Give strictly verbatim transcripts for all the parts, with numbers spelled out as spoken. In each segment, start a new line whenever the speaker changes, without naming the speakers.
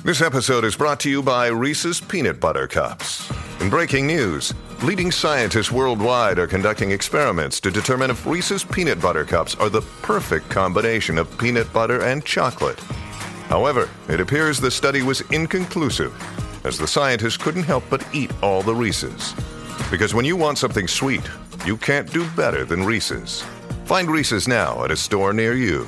This episode is brought to you by Reese's Peanut Butter Cups. In breaking news, leading scientists worldwide are conducting experiments to determine if Reese's Peanut Butter Cups are the perfect combination of peanut butter and chocolate. However, it appears the study was inconclusive, as the scientists couldn't help but eat all the Reese's. Because when you want something sweet, you can't do better than Reese's. Find Reese's now at a store near you.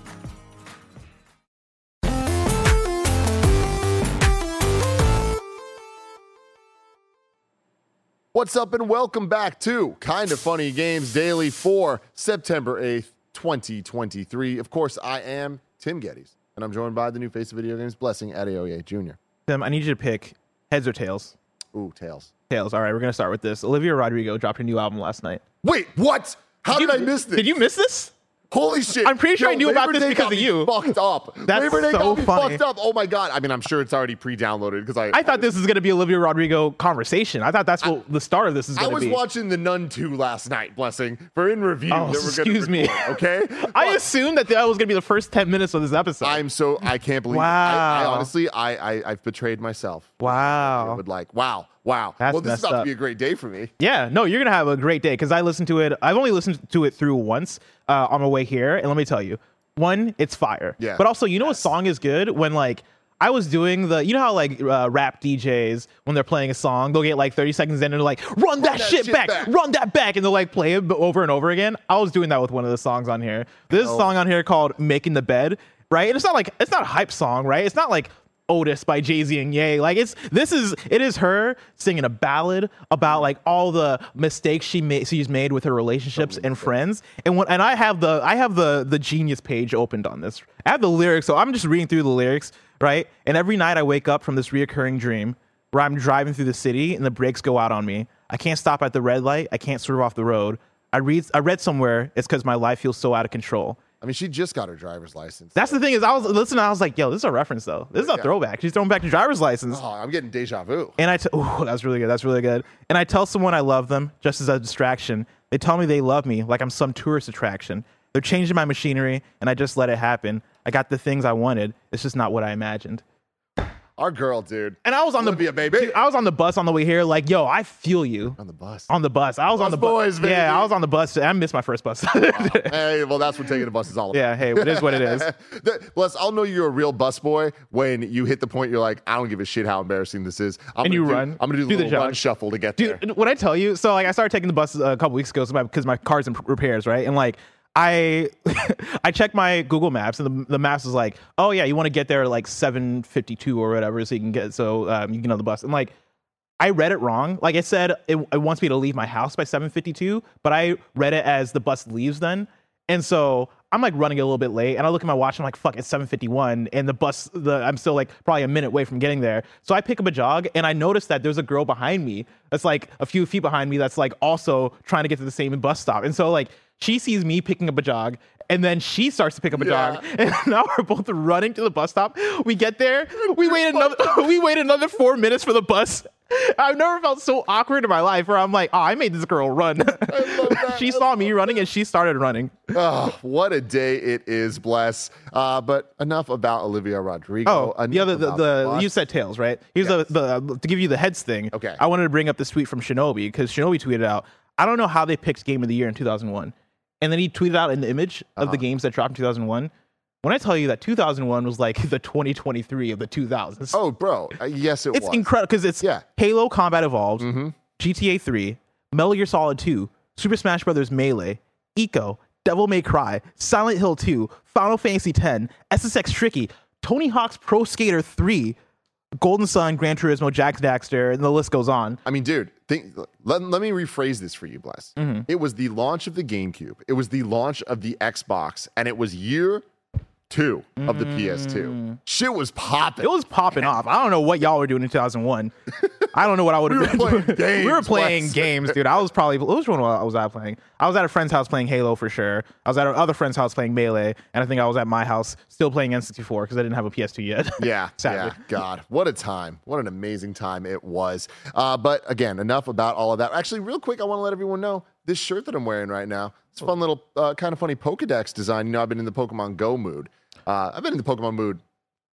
What's up and welcome back to Kinda Funny Games Daily for September eighth, twenty twenty-three. Of course, I am Tim Geddes, and I'm joined by the new face of video games, Blessing Adeoye Junior
Tim, I need you to pick heads or tails.
Ooh, tails.
Tails. All right, we're going to start with this. Olivia Rodrigo dropped a new album last night.
Wait, what? How did,
did
you, I miss this?
Did you miss this?
Holy shit.
I'm pretty sure
Yo,
I knew
Labor
about this
Day
because
got
of
me
you.
Fucked up.
That's
Labor Day
so
got me
funny.
fucked up. Oh my God. I mean, I'm sure it's already pre-downloaded because I
I thought this was going to be Olivia Rodrigo conversation. I thought that's what I, the start of this is
I
going to
was
be.
watching The Nun two last night, Blessing, for in review.
Oh,
that we're
excuse
gonna record,
me.
Okay?
I
But
assumed that that was going to be the first ten minutes of this episode.
I'm so, I can't believe
Wow.
I, I honestly, I, I, I've betrayed myself.
Wow.
I would like, wow, wow.
That's
well, this is
messed
about
up.
to be a great day for me.
Yeah, no, you're going to have a great day because I listened to it. I've only listened to it through once uh, on my way here. And let me tell you, one, it's fire.
Yeah.
But also, you know,
Yes.
a song is good when like I was doing the, you know how like uh, rap D Js, when they're playing a song, they'll get like thirty seconds in and they're like, run that,
that
shit,
shit
back,
back.
run that back. And they'll like play it over and over again. I was doing that with one of the songs on here. There's a
Oh.
song on here called Making the Bed, right? And it's not like, it's not a hype song, right? It's not like Otis by Jay-Z and Ye. Like it's this is it is her singing a ballad about like all the mistakes she made she's made with her relationships and friends. And when and I have the I have the the Genius page opened on this. I have the lyrics, so I'm just reading through the lyrics, right? And every night I wake up from this reoccurring dream where I'm driving through the city and the brakes go out on me. I can't stop at the red light. I can't swerve off the road. I read I read somewhere it's because my life feels so out of control.
I mean, she just got her driver's license.
That's the thing is I was listening, I was like, yo, this is a reference though. This is a
Yeah.
throwback. She's throwing back the driver's license.
Oh, I'm getting deja vu.
And I, t- ooh, that's really good. That's really good. And I tell someone I love them just as a distraction. They tell me they love me like I'm some tourist attraction. They're changing my machinery, and I just let it happen. I got the things I wanted. It's just not what I imagined.
Our girl, dude.
And I was on
Olivia,
the
baby.
dude, I was on the bus on the way here, like, yo, I feel you.
On the bus.
On the bus. I was on
Bus
the bus.
boys, baby.
Yeah, I was on the bus. I missed my first bus.
Hey, well, that's what taking a bus is all about.
Yeah, hey, it is what it is.
The- Bless, I'll know you're a real bus boy when you hit the point you're like, I don't give a shit how embarrassing this is. I'm
And
gonna
you
do,
run.
I'm going to do the
Do the
little run
jog.
shuffle to get there.
Dude, when I tell you, so like I started taking the bus a couple weeks ago because my, my car's in repairs, right? And like I I checked my Google Maps and the, the maps is like, oh yeah, you want to get there at like seven fifty-two or whatever, so you can get so um, you can get on the bus. And like I read it wrong. Like it said it, it wants me to leave my house by seven fifty-two, but I read it as the bus leaves then. And so I'm like running a little bit late, and I look at my watch. And I'm like, "Fuck, it's seven fifty-one," and the bus. The I'm still like probably a minute away from getting there. So I pick up a jog, and I notice that there's a girl behind me that's like a few feet behind me that's like also trying to get to the same bus stop. And so like she sees me picking up a jog, and then she starts to pick up a
Yeah.
jog, and now we're both running to the bus stop. We get there, we wait another we wait another four minutes for the bus. I've never felt so awkward in my life where I'm like, oh, I made this girl run.
love that.
She
I
saw me running and she started running.
Oh, what a day it is, Bless. Uh, but enough about Olivia Rodrigo.
Oh, the
Enough
other, the,
about
the
bus.
you said tails, right? Here's
Yes.
the, the, to give you the heads thing.
Okay.
I wanted to bring up this tweet from Shinobi because Shinobi tweeted out, I don't know how they picked Game of the Year in two thousand one. And then he tweeted out an image of
Uh-huh.
the games that dropped in two thousand one. When I tell you that two thousand one was like the twenty twenty-three of the two thousands.
Oh, bro. Uh, yes, it
it's
was.
incredible because it's
Yeah.
Halo Combat Evolved,
Mm-hmm.
G T A three, Metal Gear Solid two, Super Smash Bros. Melee, Eco, Devil May Cry, Silent Hill two, Final Fantasy X, S S X Tricky, Tony Hawk's Pro Skater three, Golden Sun, Gran Turismo, Jack Daxter, and the list goes on.
I mean, dude, think, let, let me rephrase this for you, Bless.
Mm-hmm.
It was the launch of the GameCube. It was the launch of the Xbox, and it was year two of the P S two. Shit was popping.
It was popping off. I don't know what y'all were doing in two thousand one. I don't know what I would have
We were
been
playing
doing. We were
games,
playing
Wes.
games, dude. I was probably, which one was I playing? I was at a friend's house playing Halo for sure. I was at another friend's house playing Melee, and I think I was at my house still playing N sixty-four because I didn't have a P S two yet.
Yeah,
Sadly.
yeah. God, what a time. What an amazing time it was. Uh, but again, enough about all of that. Actually, real quick, I want to let everyone know this shirt that I'm wearing right now. It's a fun little, uh, kind of funny Pokedex design. You know, I've been in the Pokemon Go mood. Uh, I've been in the Pokemon mood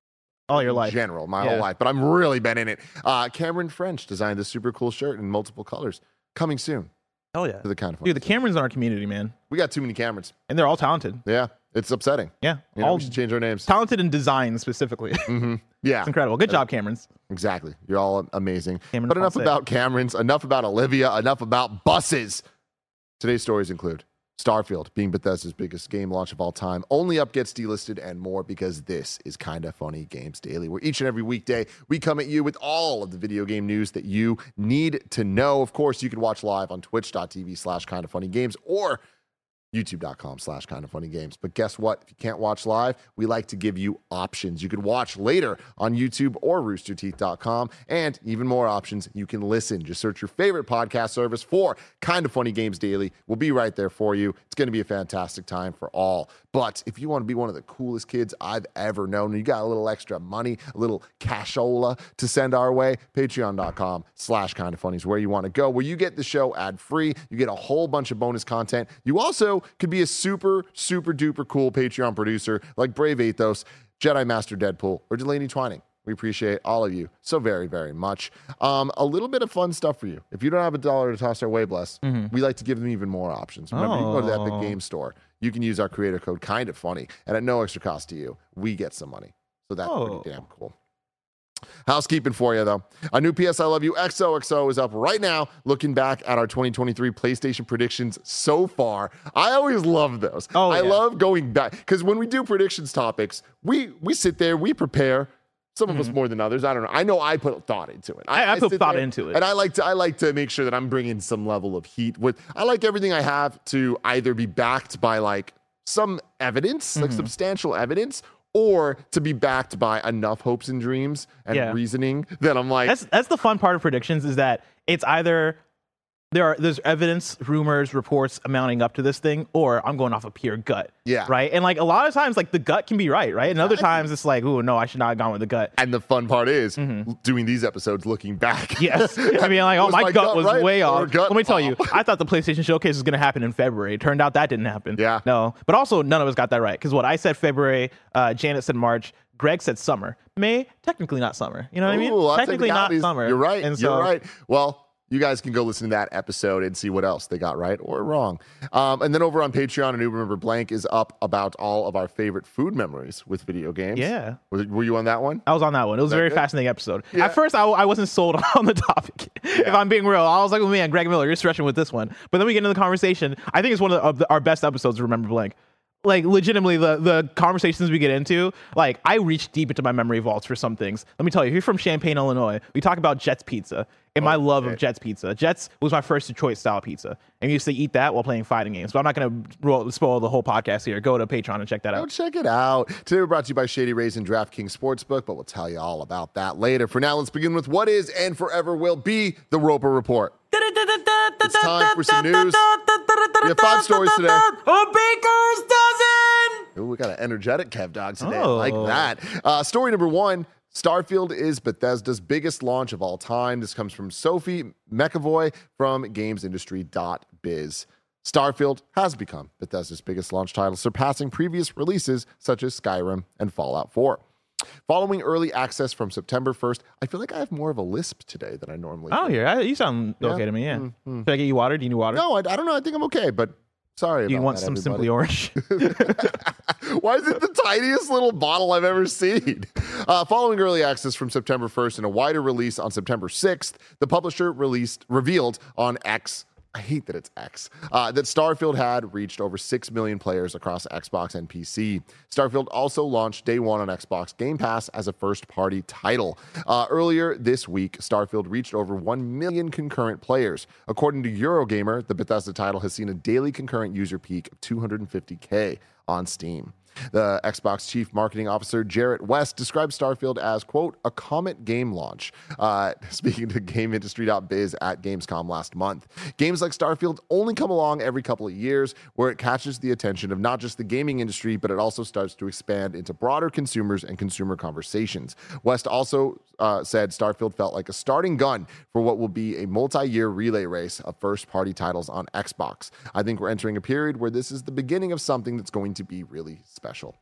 All your
in
life.
general, my
Yeah.
whole life, but I'm really been in it. Uh, Cameron French designed this super cool shirt in multiple colors. Coming soon
Oh yeah.
to the Kind of Funny.
Dude, the Camerons in our community, man.
We got too many Camerons.
And they're all talented.
Yeah, it's upsetting.
Yeah.
You know,
all
we should change our names.
talented in design specifically.
Mm-hmm. Yeah,
It's incredible. Good job, Camerons.
exactly. You're all amazing.
Cameron
But enough
Fonseca.
about Camerons, enough about Olivia, enough about buses. Today's stories include Starfield being Bethesda's biggest game launch of all time, Only Up gets delisted, and more, because this is Kinda Funny Games Daily, where each and every weekday we come at you with all of the video game news that you need to know. Of course, you can watch live on twitch.tv slash Kinda Funny Games or youtube.com slash kind of funny games. But guess what? If you can't watch live, we like to give you options. You can watch later on YouTube or rooster teeth dot com, and even more options, you can listen. Just search your favorite podcast service for Kind of Funny Games Daily. We'll be right there for you. It's going to be a fantastic time for all. But if you want to be one of the coolest kids I've ever known, and you got a little extra money, a little cashola to send our way, patreon.com slash kind of funny is where you want to go, where you get the show ad free. You get a whole bunch of bonus content. You also could be a super, super duper cool Patreon producer like Brave Athos, Jedi Master Deadpool, or Delaney Twining. We appreciate all of you so very, very much. Um, a little bit of fun stuff for you. If you don't have a dollar to toss our way, bless,
Mhm.
we like to give them even more options. Remember, you can go to the Epic
Oh.
Game Store. You can use our creator code Kind of Funny, and at no extra cost to you, we get some money. So that's
Oh.
pretty damn cool. Housekeeping for you, though. A new P S I Love You X O X O is up right now, looking back at our twenty twenty-three PlayStation predictions so far. I always love those.
Oh,
I
yeah.
love going back, because when we do predictions topics, we we sit there, we prepare. Some of us more than others. I don't know. I know I put thought into it.
I- I put
sit
thought
there,
into it.
and I like to I like to make sure that I'm bringing some level of heat. With I like everything I have to either be backed by like some evidence, like
Mhm.
substantial evidence, or to be backed by enough hopes and dreams and
Yeah.
reasoning that I'm like,
That's that's the fun part of predictions, is that it's either there are there's evidence, rumors, reports amounting up to this thing, or I'm going off of pure gut.
Yeah.
Right. And like a lot of times, like the gut can be right, right? And other times it's like, oh no, I should not have gone with the gut.
and the fun part is doing these episodes looking back.
Mm-hmm. Yes. I mean, like, oh,
Was
my,
my
gut,
gut
was
right
way
or
off.
gut
Let me tell you,
off?
I thought the PlayStation Showcase was going to happen in February. It turned out that didn't happen.
Yeah.
No. But also, none of us got that right. Because what I said February, uh, Janet said March, Greg said summer. May, technically not summer. You know what I mean?
Ooh, lots of
Technically not
technicalities.
summer.
You're right.
And so,
You're right. Well, you guys can go listen to that episode and see what else they got right or wrong. Um, and then over on Patreon, a new Remember Blank is up about all of our favorite food memories with video games.
Yeah.
Was, were you on that one?
I was on that one. It was a very
good?
fascinating episode.
Yeah.
At first, I, I wasn't sold on the topic. If I'm being real, I was like, oh, man, Greg Miller, you're stretching with this one. But then we get into the conversation. I think it's one of, the, of the, our best episodes, Remember Blank. Like, legitimately, the, the conversations we get into, like, I reach deep into my memory vaults for some things. Let me tell you, you're from Champaign, Illinois. We talk about Jets Pizza and my love of Jets Pizza. Jets was my first choice style pizza. And we used to eat that while playing fighting games. But I'm not going to spoil the whole podcast here. Go to Patreon and check that
Go
out.
check it out. Today we're brought to you by Shady Rays and DraftKings Sportsbook, but we'll tell you all about that later. For now, let's begin with what is and forever will be the Roper Report. It's time for some news. We have five stories today.
A baker's dozen!
Ooh, we got an energetic Kev Dog today. I
Oh.
like that. Uh, story number one. Starfield is Bethesda's biggest launch of all time. This comes from Sophie McAvoy from games industry dot biz. Starfield has become Bethesda's biggest launch title, surpassing previous releases such as Skyrim and Fallout four. Following early access from September first, I feel like I have more of a lisp today than I normally do.
Oh, here. I, you sound okay to me, yeah.
Mm-hmm.
Should I get you water? Do you need water?
No, I, I don't know. I think I'm okay, but sorry
You
about
want
that,
some
everybody.
Simply Orange?
Why is it the tiniest little bottle I've ever seen? Uh, following early access from September first and a wider release on September sixth, the publisher released revealed on X, I hate that it's X, uh, that Starfield had reached over six million players across Xbox and P C. Starfield also launched day one on Xbox Game Pass as a first-party title. Uh, earlier this week, Starfield reached over one million concurrent players. According to Eurogamer, the Bethesda title has seen a daily concurrent user peak of two hundred fifty K on Steam. The Xbox chief marketing officer, Jarrett West, described Starfield as, quote, a comet game launch, uh, speaking to game industry dot biz at Gamescom last month. Games like Starfield only come along every couple of years, where it catches the attention of not just the gaming industry, but it also starts to expand into broader consumers and consumer conversations. West also uh, said Starfield felt like a starting gun for what will be a multi-year relay race of first-party titles on Xbox. I think we're entering a period where this is the beginning of something that's going to be really special. Special.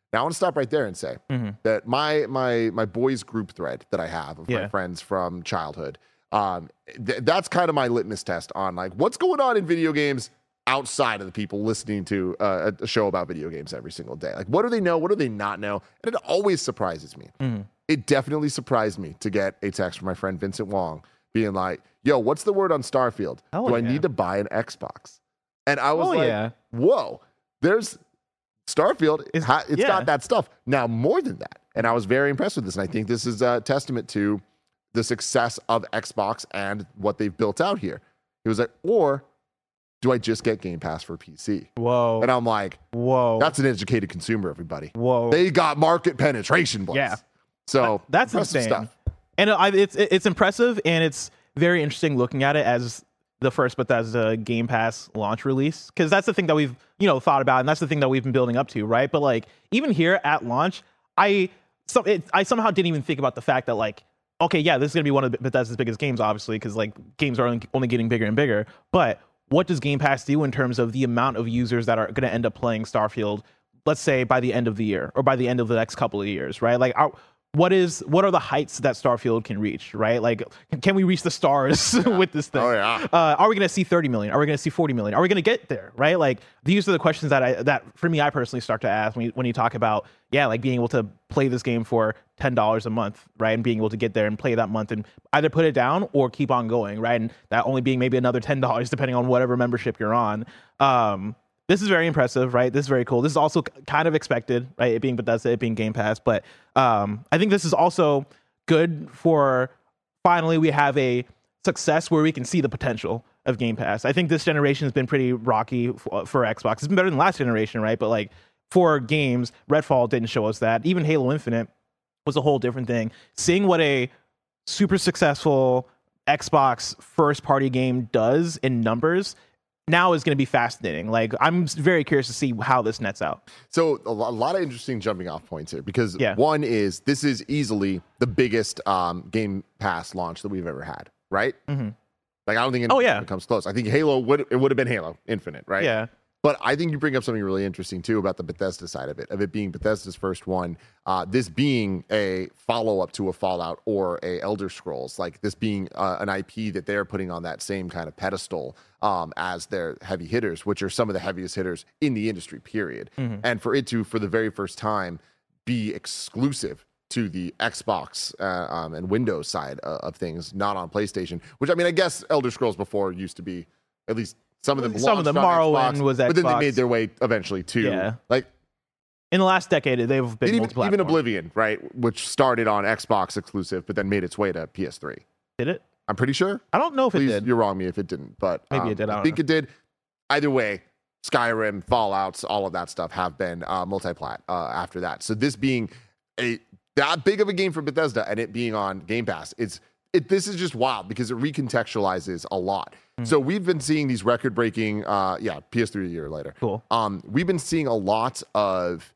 Now I want to stop right there and say
Mm-hmm.
that my my my boys group thread that I have of
Yeah.
my friends from childhood, um, th- that's kind of my litmus test on like what's going on in video games outside of the people listening to uh, a show about video games every single day. Like, what do they know? What do they not know? And it always surprises me.
Mm-hmm.
It definitely surprised me to get a text from my friend Vincent Wong being like, yo, what's the word on Starfield?
Hell
do I
yeah.
need to buy an Xbox? And I was
Oh,
like,
yeah.
whoa, there's Starfield. It's,
It's-
ha- it's
yeah.
got that stuff. Now, more than that, and I was very impressed with this, and I think this is a testament to the success of Xbox and what they've built out here. He was like, or do I just get Game Pass for P C?
Whoa.
And I'm like,
Whoa.
that's an educated consumer, everybody.
Whoa.
They got market penetration, boys.
Yeah.
So
That's
impressive
insane.
stuff.
And I, it's it's impressive, and it's very interesting looking at it as the first Bethesda Game Pass launch release, because that's the thing that we've you know thought about, and that's the thing that we've been building up to, right? But like even here at launch, I some it, I somehow didn't even think about the fact that like okay, yeah, this is gonna be one of Bethesda's biggest games, obviously, because like games are only, only getting bigger and bigger. But what does Game Pass do in terms of the amount of users that are going to end up playing Starfield? Let's say by the end of the year or by the end of the next couple of years, right? Like our, what is what are the heights that Starfield can reach, right? Like, can we reach the stars with this thing?
Oh, yeah.
Uh, are we going to see thirty million? Are we going to see forty million? Are we going to get there, right? Like, these are the questions that I that for me I personally start to ask when you, when you talk about yeah, like being able to play this game for ten dollars a month, right, and being able to get there and play that month and either put it down or keep on going, right, and that only being maybe another ten dollars depending on whatever membership you're on. Um, This is very impressive, right? This is very cool. This is also kind of expected, right? It being Bethesda, it being Game Pass. But um, I think this is also good for finally we have a success where we can see the potential of Game Pass. I think this generation has been pretty rocky for, for Xbox. It's been better than last generation, right? But like for games, Redfall didn't show us that. Even Halo Infinite was a whole different thing. Seeing what a super successful Xbox first party game does in numbers now is going to be fascinating. Like, I'm very curious to see how this nets out.
So a lo- a lot of interesting jumping off points here because
Yeah.
one is this is easily the biggest um, Game Pass launch that we've ever had, right?
Mm-hmm.
Like I don't think
Oh,
anything
yeah.
comes close. I think Halo would it would have been Halo Infinite, right?
Yeah.
But I think you bring up something really interesting too about the Bethesda side of it, of it being Bethesda's first one. Uh, this being a follow up to a Fallout or a Elder Scrolls, like this being uh, an I P that they're putting on that same kind of pedestal um, as their heavy hitters, which are some of the heaviest hitters in the industry. Period.
Mhm.
And for it to, for the very first time, be exclusive to the Xbox uh, um, and Windows side uh, of things, not on PlayStation. Which I mean, I guess Elder Scrolls before used to be at least. Some of them,
Some of
launched
them,
on
Morrowind
Xbox,
was
but then they
Xbox.
made their way eventually to
Yeah.
like
In the last decade, they've been
even,
multi-platform.
even Oblivion, right, which started on Xbox exclusive, but then made its way to P S three.
Did it?
I'm pretty sure.
I don't know if
Please,
it did.
you're wrong me if it didn't, but
Maybe
um,
it did, I
I,
don't
think
know.
it did. Either way, Skyrim, Fallouts, all of that stuff have been uh, multi-plat uh, after that. So this being a that big of a game for Bethesda and it being on Game Pass, it's it. This is just wild because it recontextualizes a lot.
Mm-hmm.
So we've been seeing these record-breaking, uh, yeah, P S three a year later.
Cool.
Um, we've been seeing a lot of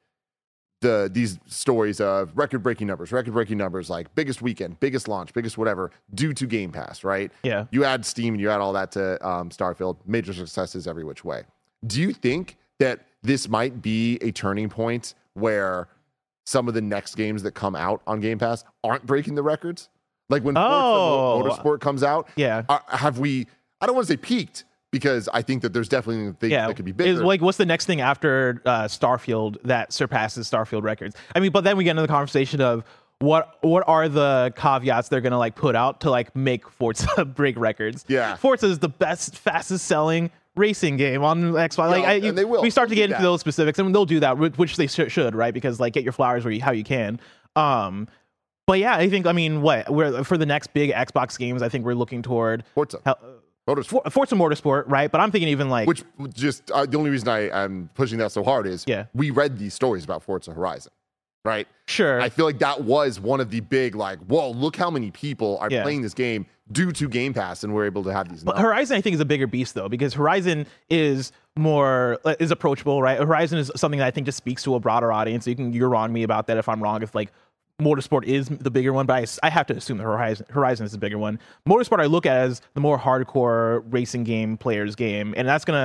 the these stories of record-breaking numbers, record-breaking numbers, like biggest weekend, biggest launch, biggest whatever, due to Game Pass, right?
Yeah.
You add Steam and you add all that to um, Starfield, major successes every which way. Do you think that this might be a turning point where some of the next games that come out on Game Pass aren't breaking the records? Like when
Oh.
Forza Motorsport comes out,
Yeah.
are, have we, I don't want to say peaked, because I think that there's definitely things
Yeah,
that could be bigger.
is like what's the next thing after uh, Starfield that surpasses Starfield records? I mean, but then we get into the conversation of what what are the caveats they're gonna like put out to like make Forza break records?
Yeah.
Forza is the best, fastest selling racing game on Xbox. Like,
No,
I,
and they will.
we start to
They'll
get
do
into
that.
those specifics, and they'll do that, wh- which they sh- should, right? Because like get your flowers where you, how you can. Um, but yeah, I think I mean, what we're for the next big Xbox games, I think we're looking toward
Forza.
hel-
Motorsport.
For, Forza Motorsport, right? But I'm thinking even like
Which just, uh, the only reason I, I'm pushing that so hard is
Yeah.
we read these stories about Forza Horizon, right?
sure,
I feel like that was one of the big, like, whoa, look how many people are
Yeah.
playing this game due to Game Pass, and we're able to have these
But
numbers.
Horizon, I think, is a bigger beast though, because Horizon is more is approachable, right? Horizon is something that I think just speaks to a broader audience. You can you're wrong me about that if I'm wrong. If like Motorsport is the bigger one, but I, I have to assume that Horizon Horizon is the bigger one. Motorsport I look at as the more hardcore racing game players game, and that's gonna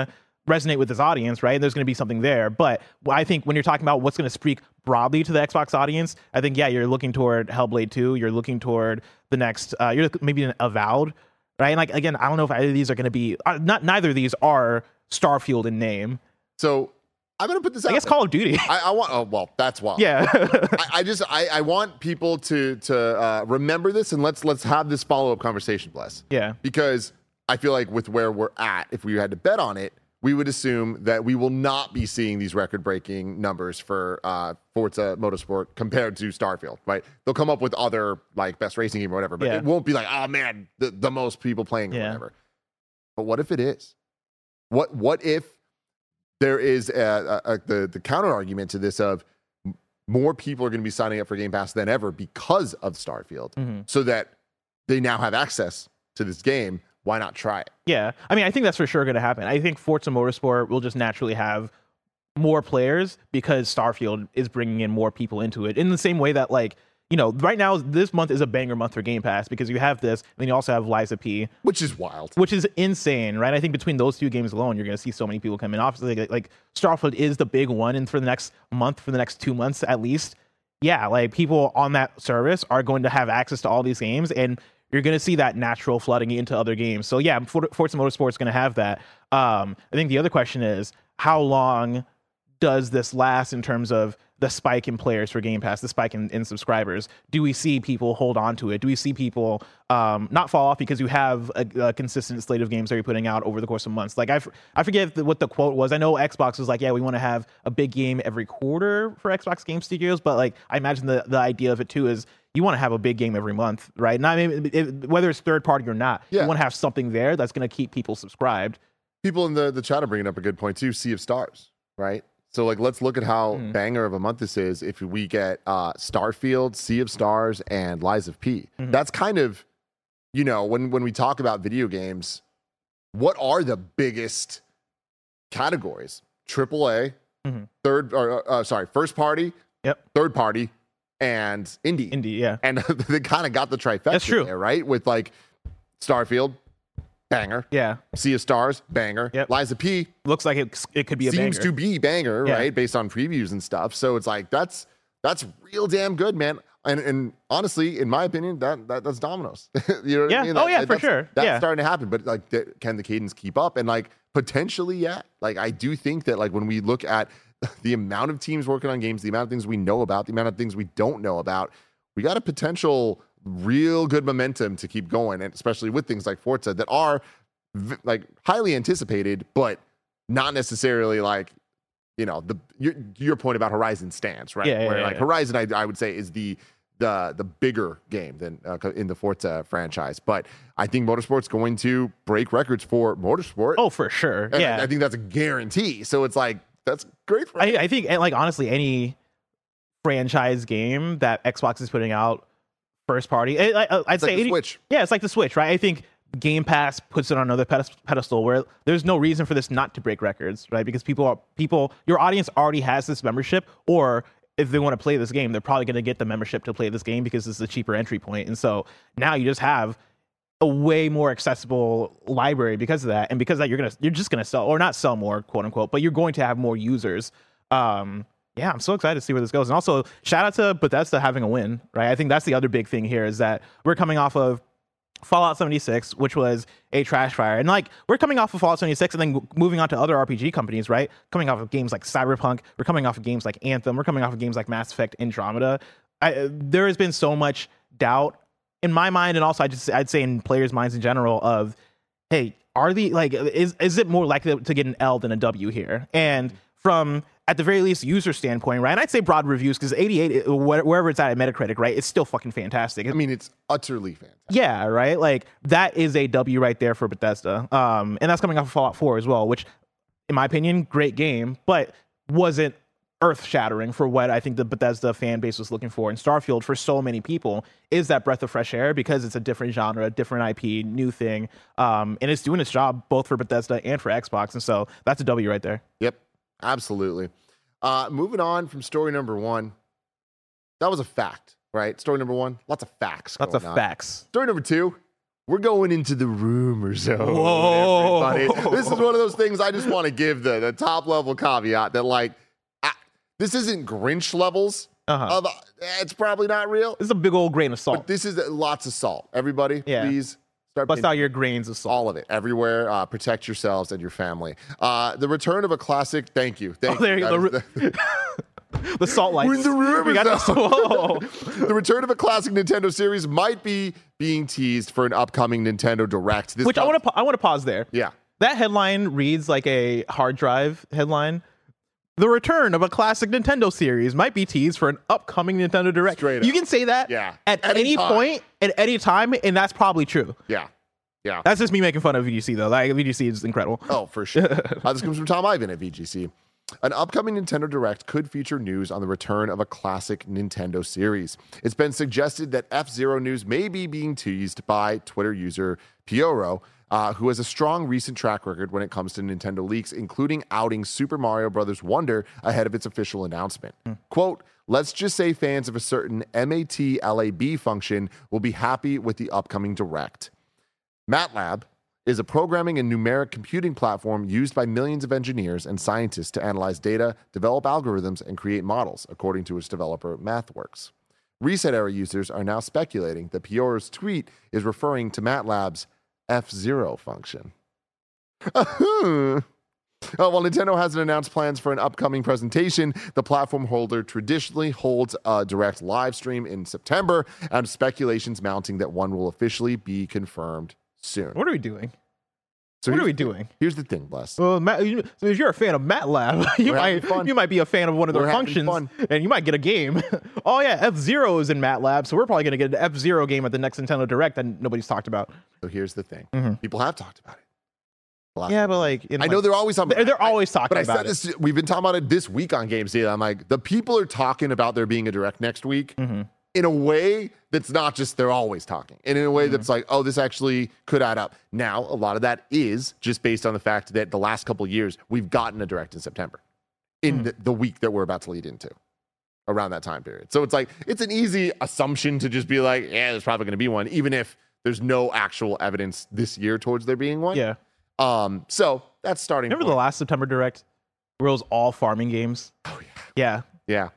resonate with this audience, right? And there's going to be something there. But I think when you're talking about what's going to speak broadly to the Xbox audience, I think, yeah, you're looking toward Hellblade two. You're looking toward the next, uh, you're maybe an Avowed, right? And like, again, I don't know if either of these are going to be, uh, not neither of these are Starfield in name.
So I'm going to put this out.
I guess
there.
Call of Duty.
I, I want, oh, well, that's wild.
Yeah.
I, I just, I, I want people to, to uh, remember this, and let's, let's have this follow-up conversation, Bless.
Yeah.
Because I feel like with where we're at, if we had to bet on it, we would assume that we will not be seeing these record-breaking numbers for uh, Forza Motorsport compared to Starfield, right? They'll come up with other, like, best racing game or whatever, but
Yeah.
it won't be like, oh, man, the, the most people playing or
Yeah.
whatever. But what if it is? What What if there is a, a, a, the, the counter-argument to this of more people are going to be signing up for Game Pass than ever because of Starfield,
Mm-hmm.
so that they now have access to this game? Why not try it?
Yeah, I mean, I think that's for sure going to happen. I think Forza Motorsport will just naturally have more players because Starfield is bringing in more people into it. In the same way that, like, you know, right now this month is a banger month for Game Pass because you have this, and then you also have Liza P,
Which is wild.
which is insane, right? I think between those two games alone, you're going to see so many people come in. Obviously, like, like Starfield is the big one, and for the next month, for the next two months at least, yeah, like people on that service are going to have access to all these games, and you're going to see that natural flooding into other games. So yeah, For- Forza Motorsport is going to have that. Um, I think the other question is, how long does this last in terms of the spike in players for Game Pass, the spike in, in subscribers? Do we see people hold on to it? Do we see people um, not fall off because you have a, a consistent slate of games that you're putting out over the course of months? Like I, f- I forget the, what the quote was. I know Xbox was like, yeah, we want to have a big game every quarter for Xbox Game Studios, but like I imagine the, the idea of it too is you want to have a big game every month, right? Not I mean, it, whether it's third party or not,
Yeah.
you want to have something there that's going to keep people subscribed.
People in the, the chat are bringing up a good point too. Sea of Stars, right? So like, let's look at how
Mm.
banger of a month this is. If we get uh, Starfield, Sea of Stars, and Lies of P,
Mhm.
that's kind of, you know, when when we talk about video games, what are the biggest categories? Triple A,
Mhm.
third, or uh, sorry, first party,
Yep.
third party, and indie.
Indie, yeah.
And they kind of got the trifecta
That's true.
there, right? With like Starfield, banger.
Yeah.
Sea of Stars, banger.
Yep.
Liza P
Looks like it, it could be a
seems
banger.
to be banger,
Yeah.
right? Based on previews and stuff. So it's like that's that's real damn good, man. And and honestly, in my opinion, that, that that's dominoes. You know what
Yeah.
I mean?
Oh,
That-
yeah,
that-
for
that's,
sure.
That's
Yeah.
starting to happen. But like, th- can the cadence keep up? And like, potentially, yeah. Like, I do think that like when we look at the amount of teams working on games, the amount of things we know about, the amount of things we don't know about, we got a potential real good momentum to keep going, and especially with things like Forza that are v- like highly anticipated, but not necessarily like, you know, the your, your point about Horizon stands, right?
Yeah, yeah,
Where
yeah,
like
yeah.
Horizon, I, I would say, is the the the bigger game than uh, in the Forza franchise. But I think Motorsport's going to break records for Motorsport.
Oh, for sure.
And
Yeah.
I, I think that's a guarantee. So it's like that's great for
I, I think, and like, honestly, any franchise game that Xbox is putting out first party, I, I, I'd
It's
say
like the
any-
Switch.
Yeah, it's like the Switch, right? I think Game Pass puts it on another pedest- pedestal where there's no reason for this not to break records, right? Because people are people, your audience already has this membership, or if they want to play this game, they're probably going to get the membership to play this game because it's a cheaper entry point. And so now you just have a way more accessible library because of that, and because of that, you're gonna you're just gonna sell, or not sell more, quote unquote, but you're going to have more users. Um, yeah, I'm so excited to see where this goes. And also, shout out to Bethesda having a win, right? I think that's the other big thing here is that we're coming off of Fallout seventy-six, which was a trash fire. And like, we're coming off of Fallout seventy-six and then moving on to other R P G companies, right? Coming off of games like Cyberpunk, we're coming off of games like Anthem, we're coming off of games like Mass Effect, Andromeda. I, there has been so much doubt in my mind, and also I just I'd say in players' minds in general of, hey, are the like is is it more likely to get an L than a W here? And from at the very least user standpoint, right? And I'd say broad reviews because eighty-eight, wherever it's at at Metacritic, right? It's still fucking fantastic.
I mean, it's utterly fantastic.
Yeah, right. Like that is a W right there for Bethesda, um, and that's coming off of Fallout four as well, which, in my opinion, great game, but wasn't earth-shattering for what I think the Bethesda fan base was looking for. And Starfield, for so many people, is that breath of fresh air because it's a different genre, different I P, new thing, um, and it's doing its job both for Bethesda and for Xbox. And so that's a W right there.
Yep, absolutely. Uh, moving on from story number one, that was a fact, right? Story number one, lots of facts.
Lots
going
of
on.
facts.
Story number two, we're going into the rumor zone.
Whoa.
Everybody. This is one of those things I just want to give the, the top level caveat that, like, I, this isn't Grinch levels.
Uh-huh.
Of, it's probably not real.
It's a big old grain of salt.
But this is lots of salt. Everybody,
Yeah.
please start
Bust
paying
out your grains of salt.
all of it everywhere. Uh, protect yourselves and your family. Uh, the return of a classic. Thank you. Thank
Oh, there you
That
go.
is the-
The salt lights.
We're in the rumor
We got the,
zone.
whoa.
The return of a classic Nintendo series might be being teased for an upcoming Nintendo Direct. This
Which I
comes-
want to I want to pause there.
Yeah.
That headline reads like a hard drive headline. The return of a classic Nintendo series might be teased for an upcoming Nintendo Direct.
Straight up.
You can say that
Yeah.
at
Any
any
time.
point, at any time, and that's probably true.
Yeah. Yeah.
That's just me making fun of V G C though. Like V G C is incredible.
Oh, for sure. uh, this comes from Tom Ivan at V G C. An upcoming Nintendo Direct could feature news on the return of a classic Nintendo series. It's been suggested that F-Zero news may be being teased by Twitter user Pioro, uh, who has a strong recent track record when it comes to Nintendo leaks, including outing Super Mario Bros. Wonder ahead of its official announcement.
Hmm.
Quote, let's just say fans of a certain MATLAB function will be happy with the upcoming Direct. MATLAB is a programming and numeric computing platform used by millions of engineers and scientists to analyze data, develop algorithms, and create models, according to its developer MathWorks. Reset Era users are now speculating that Pioro's tweet is referring to MATLAB's F-Zero function. Oh, while Nintendo hasn't announced plans for an upcoming presentation, the platform holder traditionally holds a direct live stream in September, and speculations mounting that one will officially be confirmed soon.
What are we doing?
So
what are
here's
we
the-
doing?
Here's the thing, Bless.
Well, Matt, you- so if you're a fan of MATLAB, you
We're having
might
fun.
you might be a fan of one of their
We're having
functions,
fun.
and you might get a game. Oh yeah, F Zero is in MATLAB, so we're probably gonna get an F Zero game at the next Nintendo Direct that nobody's talked about.
So here's the thing.
Mhm.
People have talked about it. The last-
Yeah, but like, in
I
like-
know they're always talking
they're,
about
they're
it. I-
always talking
But I
about
said
it.
this, we've been talking about it this week on Games Daily. I'm like, the people are talking about there being a Direct next week
Mm-hmm.
in a way that's not just they're always talking, and in a way
Mm-hmm.
that's like, oh, this actually could add up. Now, a lot of that is just based on the fact that the last couple of years we've gotten a Direct in September, in
Mm.
the, the week that we're about to lead into, around that time period. So it's like it's an easy assumption to just be like, yeah, there's probably going to be one, even if there's no actual evidence this year towards there being one.
Yeah.
Um. So that's starting.
Remember the
point.
last September Direct, where it was all farming games?
Oh yeah.
Yeah,
Yeah.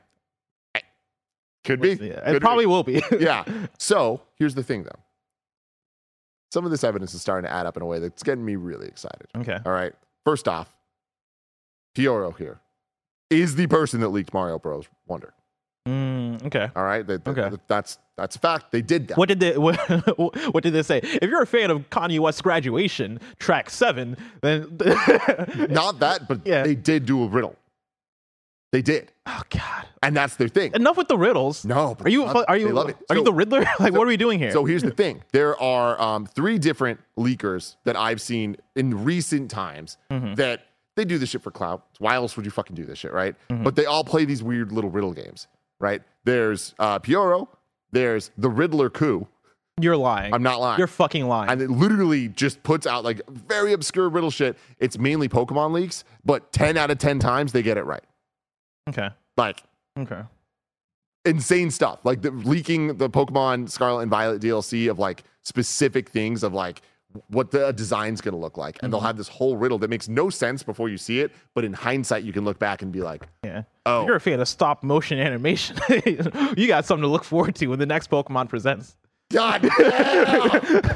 Could be.
yeah.
Could
It probably
be.
will be.
Yeah. So here's the thing, though. Some of this evidence is starting to add up in a way that's getting me really excited.
Okay.
All right. First off, Pioro here is the person that leaked Mario Bros. Wonder.
Mm, okay.
All right. That, that-
Okay.
That's that's a fact. They did that.
What did they what, what did they say? If you're a fan of Kanye West's Graduation, track seven, then
Not that, but
Yeah.
they did do a riddle. They did,
oh god.
and that's their thing.
Enough with the riddles.
No, but
Are you
they love-
are you
they love it.
are you
So-
the Riddler? Like
so-
what are we doing here?
So here's the thing. There are um, three different leakers that I've seen in recent times
Mm-hmm.
that they do this shit for clout. Why else would you fucking do this shit, right?
Mm-hmm.
But they all play these weird little riddle games, right? There's uh, Pioro. There's the Riddler Coup.
You're lying.
I'm not lying.
You're fucking lying.
And it literally just puts out like very obscure riddle shit. It's mainly Pokemon leaks, but ten out of ten times they get it right.
okay.
Like
Okay.
insane stuff, like the leaking the Pokemon Scarlet and Violet D L C of like specific things of like what the design's going to look like, and they'll have this whole riddle that makes no sense before you see it, but in hindsight you can look back and be like,
Yeah.
Oh.
If you're a fan of stop motion animation, you got something to look forward to when the next Pokemon presents.
God damn!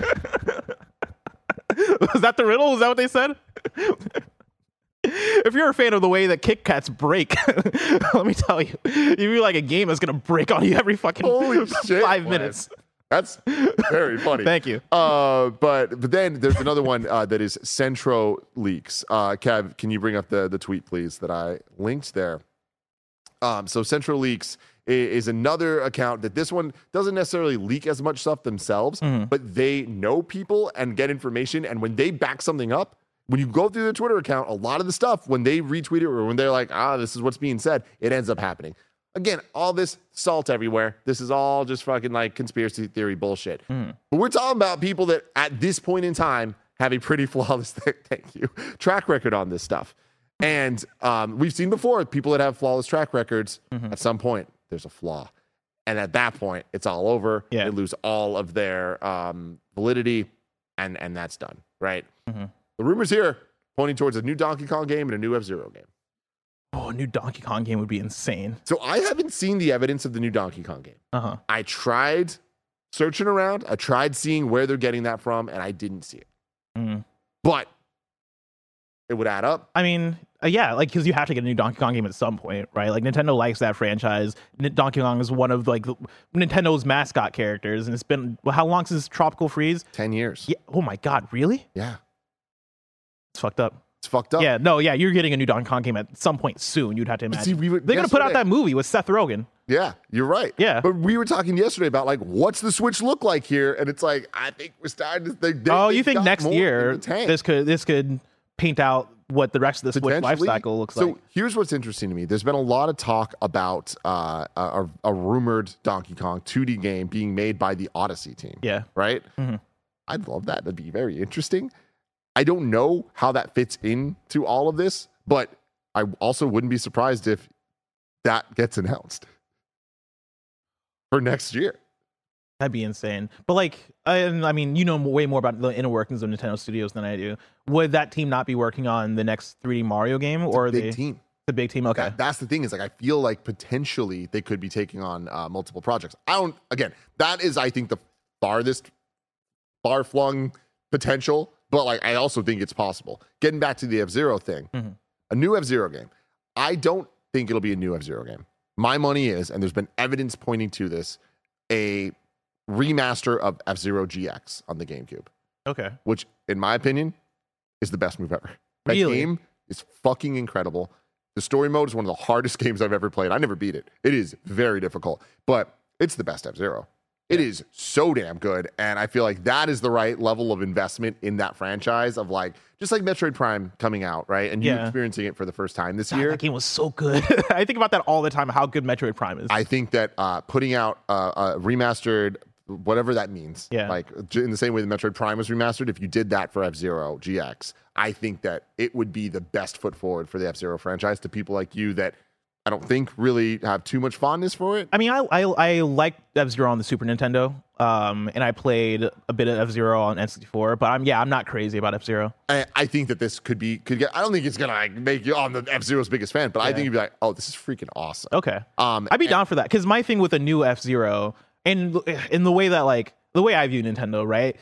Was that the riddle? Is that what they said? If you're a fan of the way that Kit Kats break, let me tell you, you feel like a game is gonna break on you every fucking
Holy shit,
five
Glenn.
minutes.
That's very funny.
Thank you.
Uh, but but then there's another one uh, that is Centro Leaks. Uh, Kev, can you bring up the the tweet, please, that I linked there? Um, so Centro Leaks i- is another account that this one doesn't necessarily leak as much stuff themselves, but they know people and get information. And when they back something up, when you go through their Twitter account, a lot of the stuff, when they retweet it or when they're like, ah, this is what's being said, it ends up happening. Again, all this salt everywhere. This is all just fucking like conspiracy theory bullshit. But we're talking about people that at this point in time have a pretty flawless, thank you, track record on this stuff. And um, we've seen before people that have flawless track records, at some point, there's a flaw. And at that point, it's all over.
Yeah.
They lose all of their um, validity. and and that's done, right?
Mm-hmm.
The rumors here pointing towards a new Donkey Kong game and a new F-Zero game.
Oh, a new Donkey Kong game would be insane.
So I haven't seen the evidence of the new Donkey Kong game.
Uh-huh.
I tried searching around. I tried seeing where they're getting that from, and I didn't see it.
Mm.
But it would add up.
I mean, uh, yeah, like because you have to get a new Donkey Kong game at some point, right? Like Nintendo likes that franchise. N- Donkey Kong is one of like the, Nintendo's mascot characters, and it's been well, how long since Tropical Freeze?
Ten years.
Yeah. Oh my God, really?
Yeah.
It's fucked up.
It's fucked up.
Yeah, no, yeah, you're getting a new Donkey Kong game at some point soon. You'd have to imagine.
See, we were,
They're gonna put out
yesterday-
that movie with Seth Rogen.
Yeah, you're right.
Yeah.
But we were talking yesterday about like what's the Switch look like here, and it's like I think we're starting to think. They,
Oh,
they
you think
got
next
more in
year
the tank.
this could this could paint out what the rest of the Switch life
Potentially.
cycle looks
so
like?
here's what's interesting to me. There's been a lot of talk about uh, a, a rumored Donkey Kong two D game being made by the Odyssey team.
Yeah.
Right?
Mhm.
I'd love that. That'd be very interesting. I don't know how that fits into all of this, but I also wouldn't be surprised if that gets announced for next year.
That'd be insane. But like, I, I mean, you know way more about the inner workings of Nintendo Studios than I do. Would that team not be working on the next three D Mario game, or are
Big
they
team.
the big team? Okay,
That- that's the thing is like I feel like potentially they could be taking on uh, multiple projects. I don't. Again, that is I think the farthest far flung potential, but like I also think it's possible. Getting back to the F-Zero thing,
Mhm.
a new F-Zero game. I don't think it'll be a new F-Zero game. My money is, and there's been evidence pointing to this, a remaster of F-Zero G X on the GameCube,
okay.
which in my opinion is the best move ever. That
Really?
game is fucking incredible. The story mode is one of the hardest games I've ever played. I never beat it. It is very difficult, but it's the best F-Zero. It is so damn good, and I feel like that is the right level of investment in that franchise of like, just like Metroid Prime coming out, right? And you
Yeah.
experiencing it for the first time this
God,
year.
that game was so good. I think about that all the time. How good Metroid Prime is.
I think that uh, putting out uh, a remastered, whatever that means,
Yeah.
like j- in the same way the Metroid Prime was remastered, if you did that for F-Zero G X, I think that it would be the best foot forward for the F-Zero franchise to people like you that I don't think really have too much fondness for it.
I mean, I I, I like F-Zero on the Super Nintendo, um, and I played a bit of F-Zero on N sixty-four. But I'm yeah, I'm not crazy about F-Zero.
I, I think that this could be could get. I don't think it's gonna like make you. Oh, I'm the F-Zero's biggest fan, but I
Yeah.
think you'd be like, oh, this is freaking awesome.
Okay,
Um,
I'd be
and-
down for that because my thing with a new F-Zero and in the way that like the way I view Nintendo, right,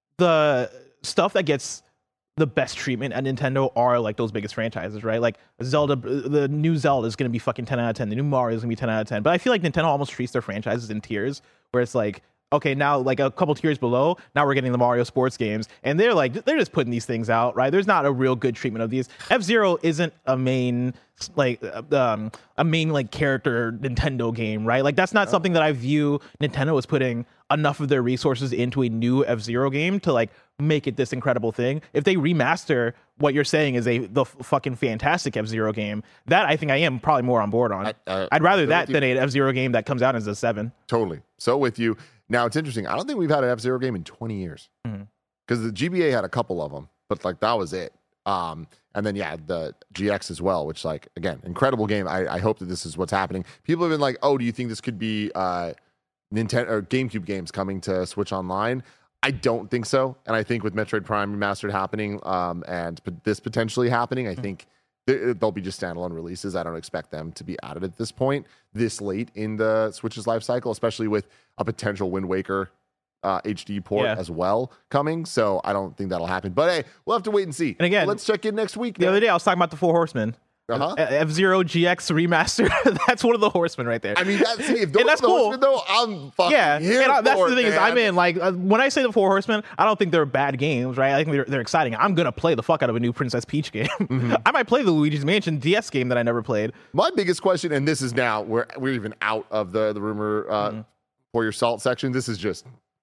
the stuff that gets the best treatment at Nintendo are like those biggest franchises, right? Like Zelda, the new Zelda is going to be fucking ten out of ten. The new Mario is going to be ten out of ten. But I feel like Nintendo almost treats their franchises in tiers where it's like, okay, now like a couple tiers below, now we're getting the Mario sports games. And they're like, they're just putting these things out, right? There's not a real good treatment of these. F-Zero isn't a main, like, um, a main like character Nintendo game, right? Like that's not something that I view Nintendo as putting enough of their resources into a new F-Zero game to like make it this incredible thing. If they remaster what you're saying is a the f- fucking fantastic F-Zero game, that I think I am probably more on board on.
I- uh,
I'd rather
so
that
with you-
than an F-Zero game that comes out as a seven.
Totally. So with you. Now it's interesting. I don't think we've had an F-Zero game in twenty years
Mhm.
because the G B A had a couple of them, but like that was it. Um, and then yeah, the G X as well, which like again, incredible game. I, I hope that this is what's happening. People have been like, oh, do you think this could be uh, Nintendo or GameCube games coming to Switch Online? I don't think so. And I think with Metroid Prime Remastered happening um, and p- this potentially happening, I think th- they'll be just standalone releases. I don't expect them to be added at this point, this late in the Switch's life cycle, especially with a potential Wind Waker uh, H D port
Yeah.
as well coming. So I don't think that'll happen. But hey, we'll have to wait and see.
And again,
let's check in next week.
The
man.
other day I was talking about the Four Horsemen.
Uh-huh.
F-Zero G X remaster. That's one of the Horsemen right there.
I mean, that's, hey, if those
And that's
are the
cool.
Horsemen, though, I'm fucking
Yeah,
here
and I, that's
for
the
it,
thing is,
man.
I'm in. Like uh, when I say the Four Horsemen, I don't think they're bad games, right? I think they're, they're exciting. I'm gonna play the fuck out of a new Princess Peach game.
Mm-hmm.
I might play the Luigi's Mansion D S game that I never played.
My biggest question, and this is now we're we're even out of the the rumor uh,
Mhm.
for your salt section. This is just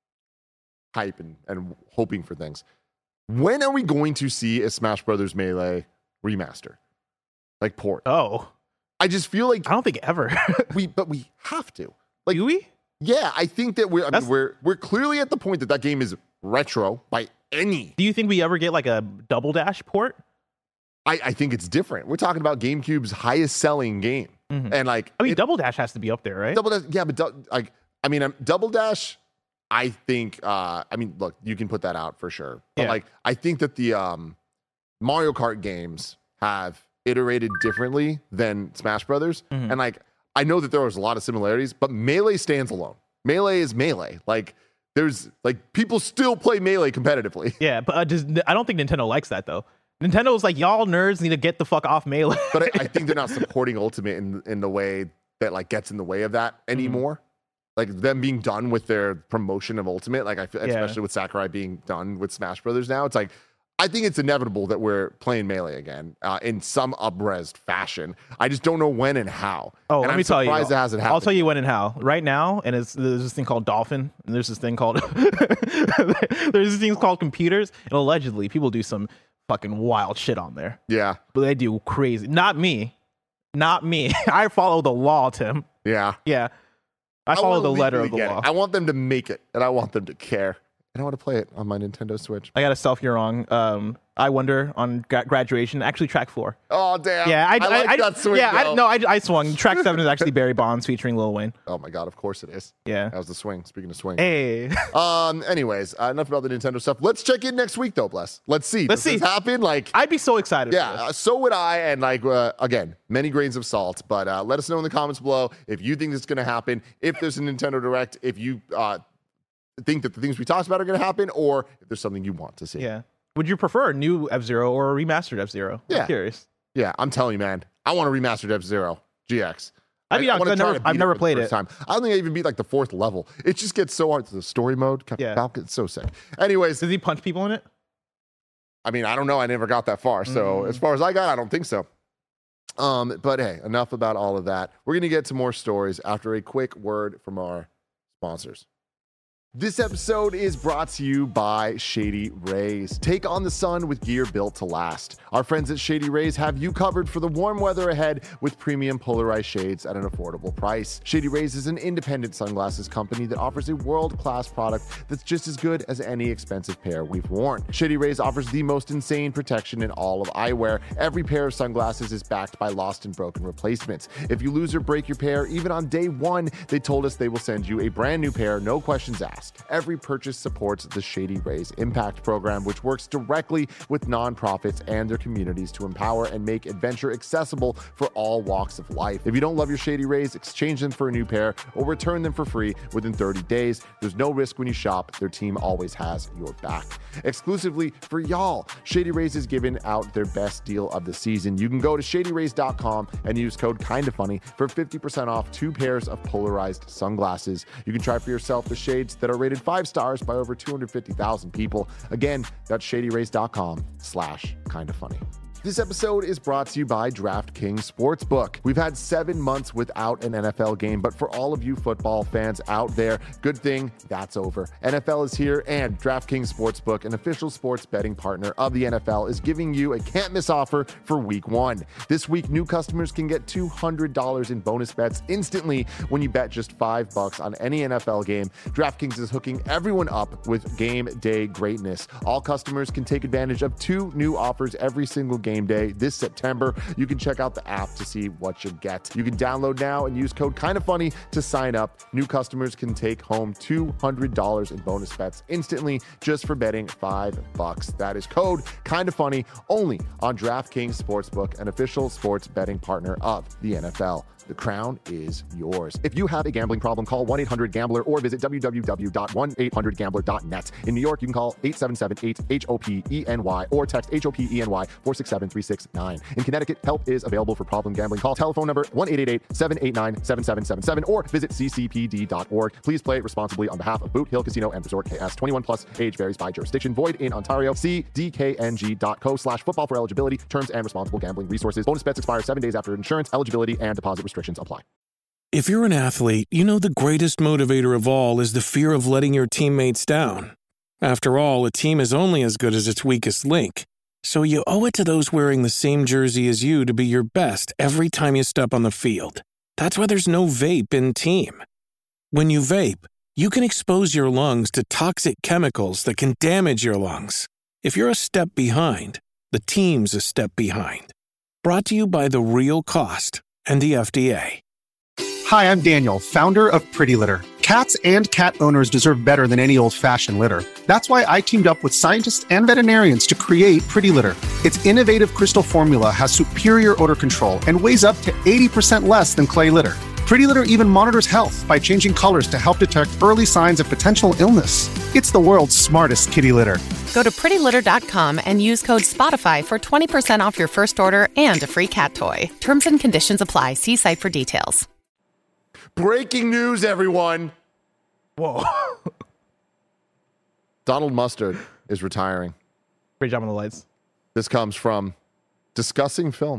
hype and, and hoping for things. When are we going to see a Smash Brothers Melee remaster, like port?
Oh,
I just feel like
I don't think ever.
we, but we have to. Like,
Do we?
yeah, I think that we're. I mean,
That's-
we're we're clearly at the point that that game is retro by any.
Do you think we ever get like a Double Dash port?
I, I think it's different. We're talking about GameCube's highest selling game,
Mhm.
and like
I mean,
it-
Double Dash has to be up there, right?
Double Dash, yeah, but dou- like I mean, um, Double Dash I think, uh, I mean, look, you can put that out for sure. But
Yeah.
like, I think that the um, Mario Kart games have iterated differently than Smash Brothers.
Mhm.
And like, I know that there was a lot of similarities, but Melee stands alone. Melee is Melee. Like, there's like, people still play Melee competitively.
Yeah, but uh, does, I don't think Nintendo likes that though. Nintendo's like, y'all nerds need to get the fuck off Melee.
But I, I think they're not supporting Ultimate in, in the way that like gets in the way of that anymore. Like them being done with their promotion of Ultimate, like I feel,
Yeah.
especially with Sakurai being done with Smash Brothers now, it's like, I think it's inevitable that we're playing Melee again uh, in some up-resed fashion. I just don't know when and how.
Oh,
and
let
I'm
me tell you.
surprised it hasn't happened.
I'll tell you when and how. Right now, and it's there's this thing called Dolphin, and there's this thing called there's this thing called computers, and allegedly people do some fucking wild shit on there.
Yeah,
But they do crazy. Not me. Not me. I follow the law, Tim.
yeah.
Yeah. I follow
wanna
the letter
legally
of the
get
law.
it. I want them to make it, and I want them to care. And I want to play it on my Nintendo Switch.
I got a self here wrong. Um, I wonder on gra- graduation. Actually, track four.
Oh, damn.
Yeah, I,
I like
I,
that swing,
Yeah, I,
though.
no, I, I swung. Track seven is actually Barry Bonds featuring Lil Wayne.
Oh, my God. Of course it is.
Yeah.
That was the swing. Speaking of swing.
Hey.
Um. Anyways, uh, enough about the Nintendo stuff. Let's check in next week, though, Bless. Let's see.
Let's
Does
see.
this happen? Like,
I'd be so excited.
yeah,
For
uh,
this.
so would I. And like, uh, again, many grains of salt. But uh, let us know in the comments below if you think it's going to happen, if there's a Nintendo Direct, if you uh, think that the things we talked about are going to happen, or if there's something you want to see.
Yeah. Would you prefer a new F-Zero or a remastered F-Zero?
Yeah.
I'm curious.
Yeah, I'm telling you, man. I want a remastered F-Zero G X.
I'd be
I- I
down, 'cause
wanna
I've
try
never-
to beat
I've never
for the
played
first
it.
Time. I don't think I even beat like the fourth level. It just gets so hard. The story mode,
Yeah.
Falcon, it's so sick. Anyways,
Does he punch people in it?
I mean, I don't know. I never got that far. So
Mm.
as far as I got, I don't think so. Um, but hey, enough about all of that. We're gonna get to more stories after a quick word from our sponsors. This episode is brought to you by Shady Rays. Take on the sun with gear built to last. Our friends at Shady Rays have you covered for the warm weather ahead with premium polarized shades at an affordable price. Shady Rays is an independent sunglasses company that offers a world-class product that's just as good as any expensive pair we've worn. Shady Rays offers the most insane protection in all of eyewear. Every pair of sunglasses is backed by lost and broken replacements. If you lose or break your pair, even on day one, they told us they will send you a brand new pair, no questions asked. Every purchase supports the Shady Rays Impact Program, which works directly with nonprofits and their communities to empower and make adventure accessible for all walks of life. If you don't love your Shady Rays, exchange them for a new pair or return them for free within thirty days. There's no risk when you shop. Their team always has your back. Exclusively for y'all, Shady Rays is giving out their best deal of the season. You can go to shady rays dot com and use code KINDAFUNNY for fifty percent off two pairs of polarized sunglasses. You can try for yourself the shades that are rated five stars by over two hundred fifty thousand people. Again, that's shady rays dot com slash kinda funny. This episode is brought to you by DraftKings Sportsbook. We've had seven months without an N F L game, but for all of you football fans out there, good thing that's over. N F L is here, and DraftKings Sportsbook, an official sports betting partner of the N F L, is giving you a can't-miss offer for week one. This week, new customers can get two hundred dollars in bonus bets instantly when you bet just five bucks on any N F L game. DraftKings is hooking everyone up with game day greatness. All customers can take advantage of two new offers every single game day this September. You can check out the app to see what you get. You can download now and use code KINDAFUNNY to sign up. New customers can take home two hundred dollars in bonus bets instantly just for betting five bucks. That is code KINDAFUNNY only on DraftKings Sportsbook, an official sports betting partner of the N F L. The crown is yours. If you have a gambling problem, call one eight hundred gambler or visit w w w dot one eight hundred gambler dot net. In New York, you can call eight seven seven eight H O P E N Y or text H O P E N Y four six seven three six nine. In Connecticut, help is available for problem gambling. Call telephone number one eight eight eight seven eight nine seven seven seven seven or visit c c p d dot org. Please play responsibly on behalf of Boot Hill Casino and Resort K S. twenty-one plus, age varies by jurisdiction. Void in Ontario. See d k n g dot co slash football for eligibility, terms and responsible gambling resources. Bonus bets expire seven days after insurance. Eligibility and deposit restrictions apply.
If you're an athlete, you know the greatest motivator of all is the fear of letting your teammates down. After all, a team is only as good as its weakest link. So you owe it to those wearing the same jersey as you to be your best every time you step on the field. That's why there's no vape in team. When you vape, you can expose your lungs to toxic chemicals that can damage your lungs. If you're a step behind, the team's a step behind. Brought to you by The Real Cost and the F D A.
Hi, I'm Daniel, founder of Pretty Litter. Cats and cat owners deserve better than any old-fashioned litter. That's why I teamed up with scientists and veterinarians to create Pretty Litter. Its innovative crystal formula has superior odor control and weighs up to eighty percent less than clay litter. Pretty Litter even monitors health by changing colors to help detect early signs of potential illness. It's the world's smartest kitty litter.
Go to pretty litter dot com and use code SPOTIFY for twenty percent off your first order and a free cat toy. Terms and conditions apply. See site for details.
Breaking news, everyone.
Whoa.
Donald Mustard is retiring.
Great job on the lights.
This comes from Discussing Film,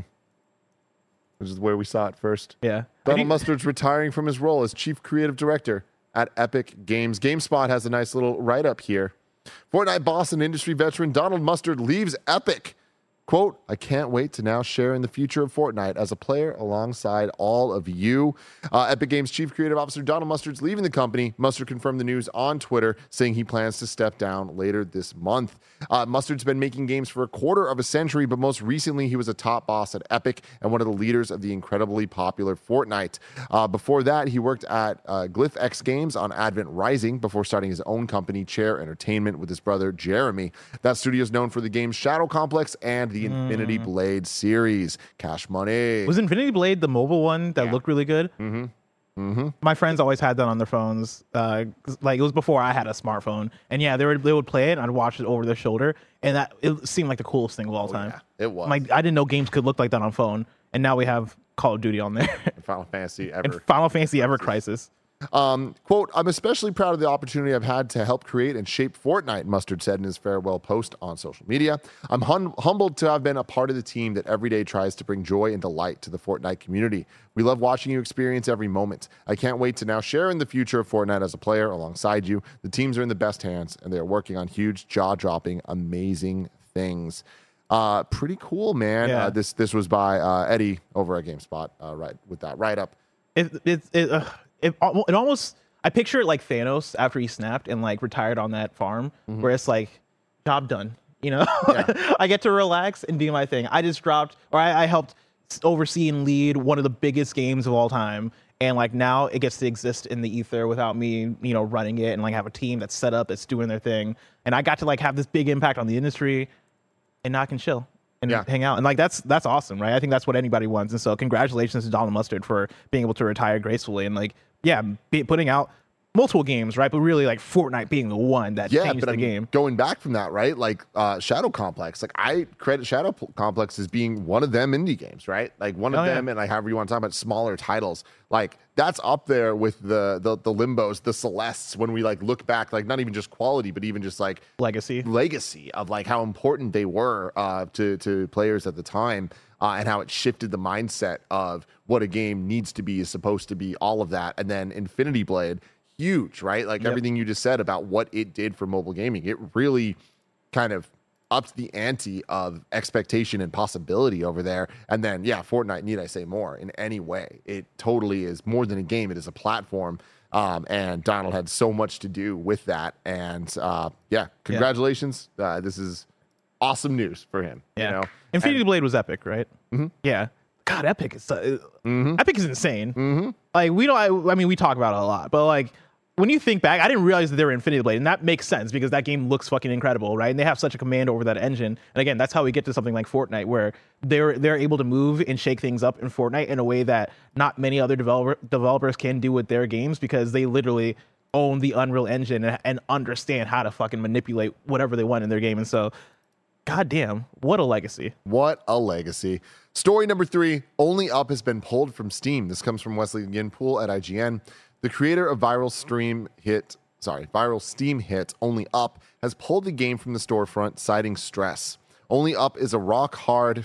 which is where we saw it first.
Yeah.
Donald Mustard's retiring from his role as chief creative director at Epic Games. GameSpot has a nice little write-up here. Fortnite boss and industry veteran Donald Mustard leaves Epic. Quote, I can't wait to now share in the future of Fortnite as a player alongside all of you. Uh, Epic Games Chief Creative Officer Donald Mustard's leaving the company. Mustard confirmed the news on Twitter, saying he plans to step down later this month. Uh, Mustard's been making games for a quarter of a century, but most recently he was a top boss at Epic and one of the leaders of the incredibly popular Fortnite. Uh, before that, he worked at uh, GlyphX Games on Advent Rising before starting his own company, Chair Entertainment, with his brother Jeremy. That studio is known for the games Shadow Complex and the Infinity mm. Blade series. Cash money.
Was Infinity Blade the mobile one that yeah. looked really good?
Mm-hmm. Mm-hmm.
My friends always had that on their phones. Uh, like it was before I had a smartphone, and yeah, they would they would play it, and I'd watch it over their shoulder, and that it seemed like the coolest thing of all oh, time.
Yeah, it was.
Like I didn't know games could look like that on phone, and now we have Call of Duty on there.
Final Fantasy Ever.
And Final Fantasy Ever Crisis.
Um, quote, I'm especially proud of the opportunity I've had to help create and shape Fortnite, Mustard said in his farewell post on social media. I'm hum- humbled to have been a part of the team that every day tries to bring joy and delight to the Fortnite community. We love watching you experience every moment. I can't wait to now share in the future of Fortnite as a player alongside you. The teams are in the best hands, and they are working on huge, jaw-dropping, amazing things. Uh, pretty cool, man.
Yeah.
Uh, this this was by uh, Eddie over at GameSpot, uh, right with that write-up.
It, it, it, uh... It, it almost, I picture it like Thanos after he snapped and like retired on that farm, mm-hmm. where it's like, job done, you know? Yeah. I get to relax and do my thing. I just dropped, or I, I helped oversee and lead one of the biggest games of all time. And like now it gets to exist in the ether without me, you know, running it and like have a team that's set up, that's doing their thing. And I got to like have this big impact on the industry, and now I can chill and yeah. hang out. And like, that's, that's awesome, right? I think that's what anybody wants. And so congratulations to Donald Mustard for being able to retire gracefully and like, yeah, be putting out multiple games, right? But really, like Fortnite being the one that
yeah,
changed
but
the
I'm
game.
Going back from that, right? Like uh, Shadow Complex. Like I credit Shadow Complex as being one of them indie games, right? Like one of oh, them, yeah. and like however you want to talk about smaller titles. Like that's up there with the the the Limbos, the Celestes. When we like look back, like not even just quality, but even just like
legacy,
legacy of like how important they were uh, to to players at the time. Uh, and how it shifted the mindset of what a game needs to be, is supposed to be, all of that. And then Infinity Blade, huge, right? Like yep. everything you just said about what it did for mobile gaming. It really kind of upped the ante of expectation and possibility over there. And then, yeah, Fortnite, need I say more, in any way. It totally is more than a game. It is a platform. Um, and Donald had so much to do with that. And uh, yeah, congratulations. Yeah. Uh, this is awesome news for him.
Yeah.
You know?
Infinity
and,
Blade was epic, right?
Mm-hmm.
Yeah. God, Epic is uh,
mm-hmm.
Epic is insane.
Mm-hmm.
Like we don't. I, I mean, we talk about it a lot, but like when you think back, I didn't realize that they were Infinity Blade, and that makes sense because that game looks fucking incredible, right? And they have such a command over that engine. And again, that's how we get to something like Fortnite, where they're they're able to move and shake things up in Fortnite in a way that not many other developer developers can do with their games, because they literally own the Unreal Engine and, and understand how to fucking manipulate whatever they want in their game. And so, goddamn, what a legacy!
What a legacy! Story number three: Only Up has been pulled from Steam. This comes from Wesley Ginpool at I G N. The creator of viral stream hit, sorry, viral Steam hit Only Up has pulled the game from the storefront, citing stress. Only Up is a rock hard.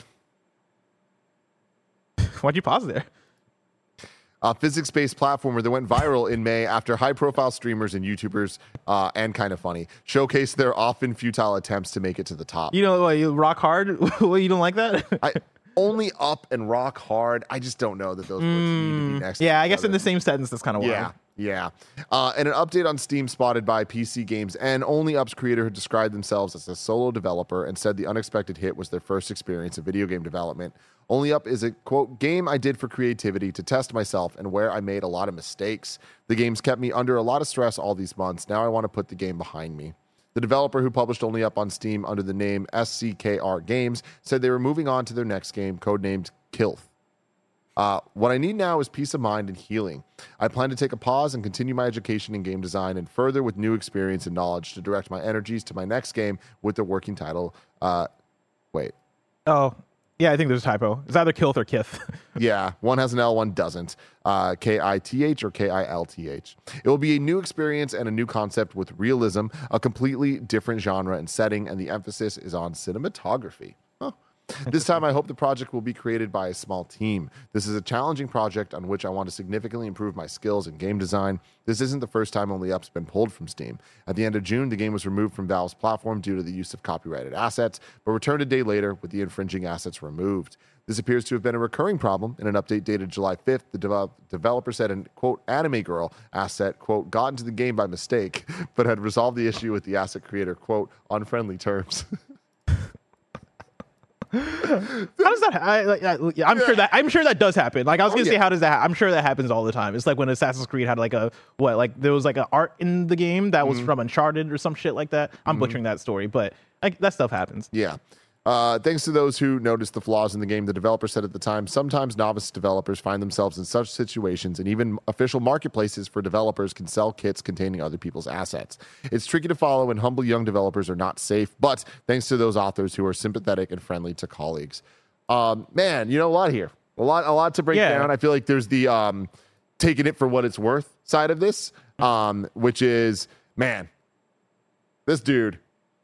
Why'd you pause there?
A physics-based platformer that went viral in May after high-profile streamers and YouTubers uh, and Kind of Funny showcased their often futile attempts to make it to the top.
You know, what, you rock hard? What, you don't like that?
I, Only Up and rock hard. I just don't know that those words mm, need to be next.
Yeah,
to
I guess
other.
in the same sentence, that's kind of wild.
Yeah, Yeah. Uh, and an update on Steam spotted by P C Games and Only Up's creator who described themselves as a solo developer and said the unexpected hit was their first experience in video game development. Only Up is a, quote, game I did for creativity to test myself and where I made a lot of mistakes. The game's kept me under a lot of stress all these months. Now I want to put the game behind me. The developer who published Only Up on Steam under the name S C K R Games said they were moving on to their next game, codenamed Kilth. Uh, what I need now is peace of mind and healing. I plan to take a pause and continue my education in game design and further with new experience and knowledge to direct my energies to my next game with the working title. Uh, wait.
Oh, yeah, I think there's a typo. It's either Kilth or Kith.
Yeah, one has an L, one doesn't. Uh, K I T H or K I L T H. It will be a new experience and a new concept with realism, a completely different genre and setting, and the emphasis is on cinematography. Huh. This time, I hope the project will be created by a small team. This is a challenging project on which I want to significantly improve my skills in game design. This isn't the first time Only Up's been pulled from Steam. At the end of June, the game was removed from Valve's platform due to the use of copyrighted assets, but returned a day later with the infringing assets removed. This appears to have been a recurring problem. In an update dated July fifth, the de- developer said an, quote, anime girl asset, quote, got into the game by mistake, but had resolved the issue with the asset creator, quote, on friendly terms.
How does that? I, like, I, yeah, I'm sure that I'm sure that does happen. Like I was
Oh,
gonna
yeah.
say, how does that? I'm sure that happens all the time. It's like when Assassin's Creed had like a what? Like there was like an art in the game that was
Mm-hmm.
from Uncharted or some shit like that. I'm butchering that story, but like that stuff happens.
Yeah. Uh, thanks to those who noticed the flaws in the game, the developer said at the time, sometimes novice developers find themselves in such situations, and even official marketplaces for developers can sell kits containing other people's assets. It's tricky to follow, and humble young developers are not safe, but thanks to those authors who are sympathetic and friendly to colleagues. Um, man, you know a lot here. A lot, a lot to break
Yeah.
down. I feel like there's the um, taking it for what it's worth side of this, um, which is, man, this dude,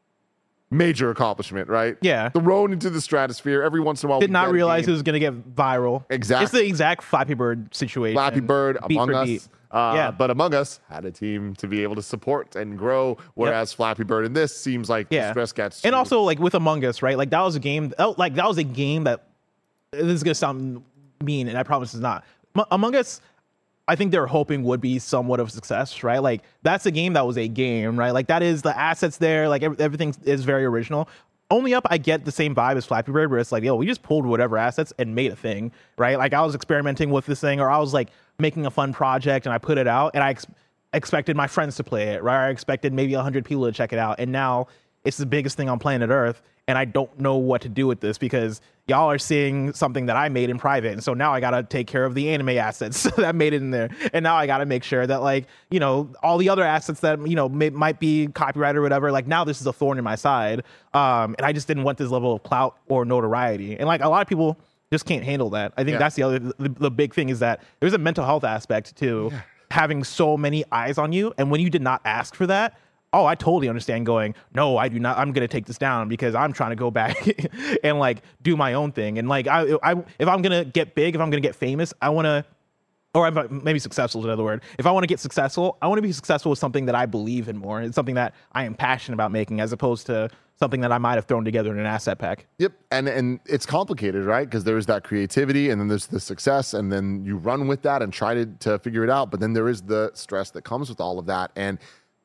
major accomplishment, right?
Yeah.
Thrown into the stratosphere every once in a while.
Did
we
not
get a
realize
game.
it was gonna get viral.
Exactly.
It's the exact Flappy Bird situation.
Flappy Bird,
beat
Among
for
Us.
beat.
Uh,
Yeah.
But Among Us had a team to be able to support and grow, whereas Flappy Bird in this seems like
Yeah.
the stress gets.
And
too-
also like with Among Us, right? Like that was a game. Oh, like that was a game that this is gonna sound mean, and I promise it's not. M- Among Us, I think they were hoping would be somewhat of a success, right? Like that's a game that was a game, right? Like that is the assets there. Like ev- everything is very original. Only Up, I get the same vibe as Flappy Bird, where it's like, yo, we just pulled whatever assets and made a thing, right? Like I was experimenting with this thing, or I was like making a fun project and I put it out, and I ex- expected my friends to play it, right? I expected maybe a hundred people to check it out, and now it's the biggest thing on planet Earth, and I don't know what to do with this because y'all are seeing something that I made in private, and so now I gotta take care of the anime assets that made it in there, and now I gotta make sure that like you know all the other assets that you know may, might be copyrighted or whatever. Like now this is a thorn in my side, um, and I just didn't want this level of clout or notoriety, and like a lot of people just can't handle that. I think
Yeah.
that's the other the, the big thing is that there's a mental health aspect to having so many eyes on you, and when you did not ask for that. Oh, I totally understand going, no, I do not. I'm going to take this down because I'm trying to go back and like do my own thing. And like, I, I if I'm going to get big, if I'm going to get famous, I want to, or if maybe successful is another word. If I want to get successful, I want to be successful with something that I believe in more. It's something that I am passionate about making as opposed to something that I might have thrown together in an asset pack.
Yep, and and it's complicated, right? Because there is that creativity, and then there's the success, and then you run with that and try to to figure it out. But then there is the stress that comes with all of that, and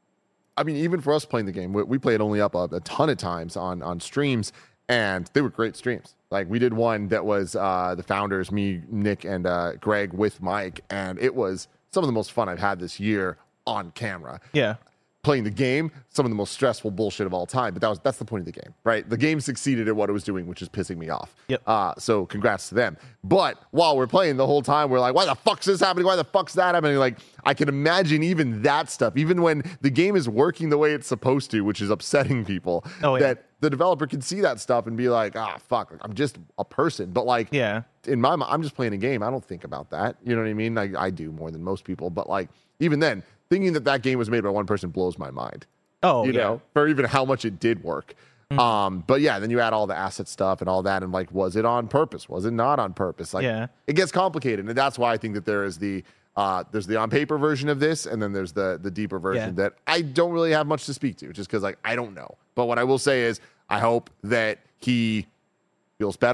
I mean, even for us playing the game, we, we played Only Up a, a ton of times on on streams, and they were great streams. Like we did one that was uh, the founders, me, Nick, and uh, Greg with Mike, and it was some of the most fun I've had this year on camera.
Yeah.
Playing the game, some of the most stressful bullshit of all time. But that was that's the point of the game, right? The game succeeded at what it was doing, which is pissing me off.
Yep.
Uh, so congrats to them. But while we're playing the whole time, we're like, why the fuck's this happening? Why the fuck's that happening? Like, I can imagine even that stuff, even when the game is working the way it's supposed to, which is upsetting people,
Oh, yeah.
that the developer can see that stuff and be like, ah, fuck, I'm just a person. But like,
Yeah.
in my mind, I'm just playing a game. I don't think about that. You know what I mean? I, I do more than most people. But like, even then, thinking that that game was made by one person blows my mind.
Oh,
you
yeah.
know, for even how much it did work.
Mm-hmm.
Um, but yeah, then you add all the asset stuff and all that, and like, was it on purpose? Was it not on purpose? Like,
Yeah.
it gets complicated, and that's why I think that there is the uh, there's the on paper version of this, and then there's the the deeper version
Yeah.
that I don't really have much to speak to, just because like I don't know. But what I will say is, I hope that he feels better.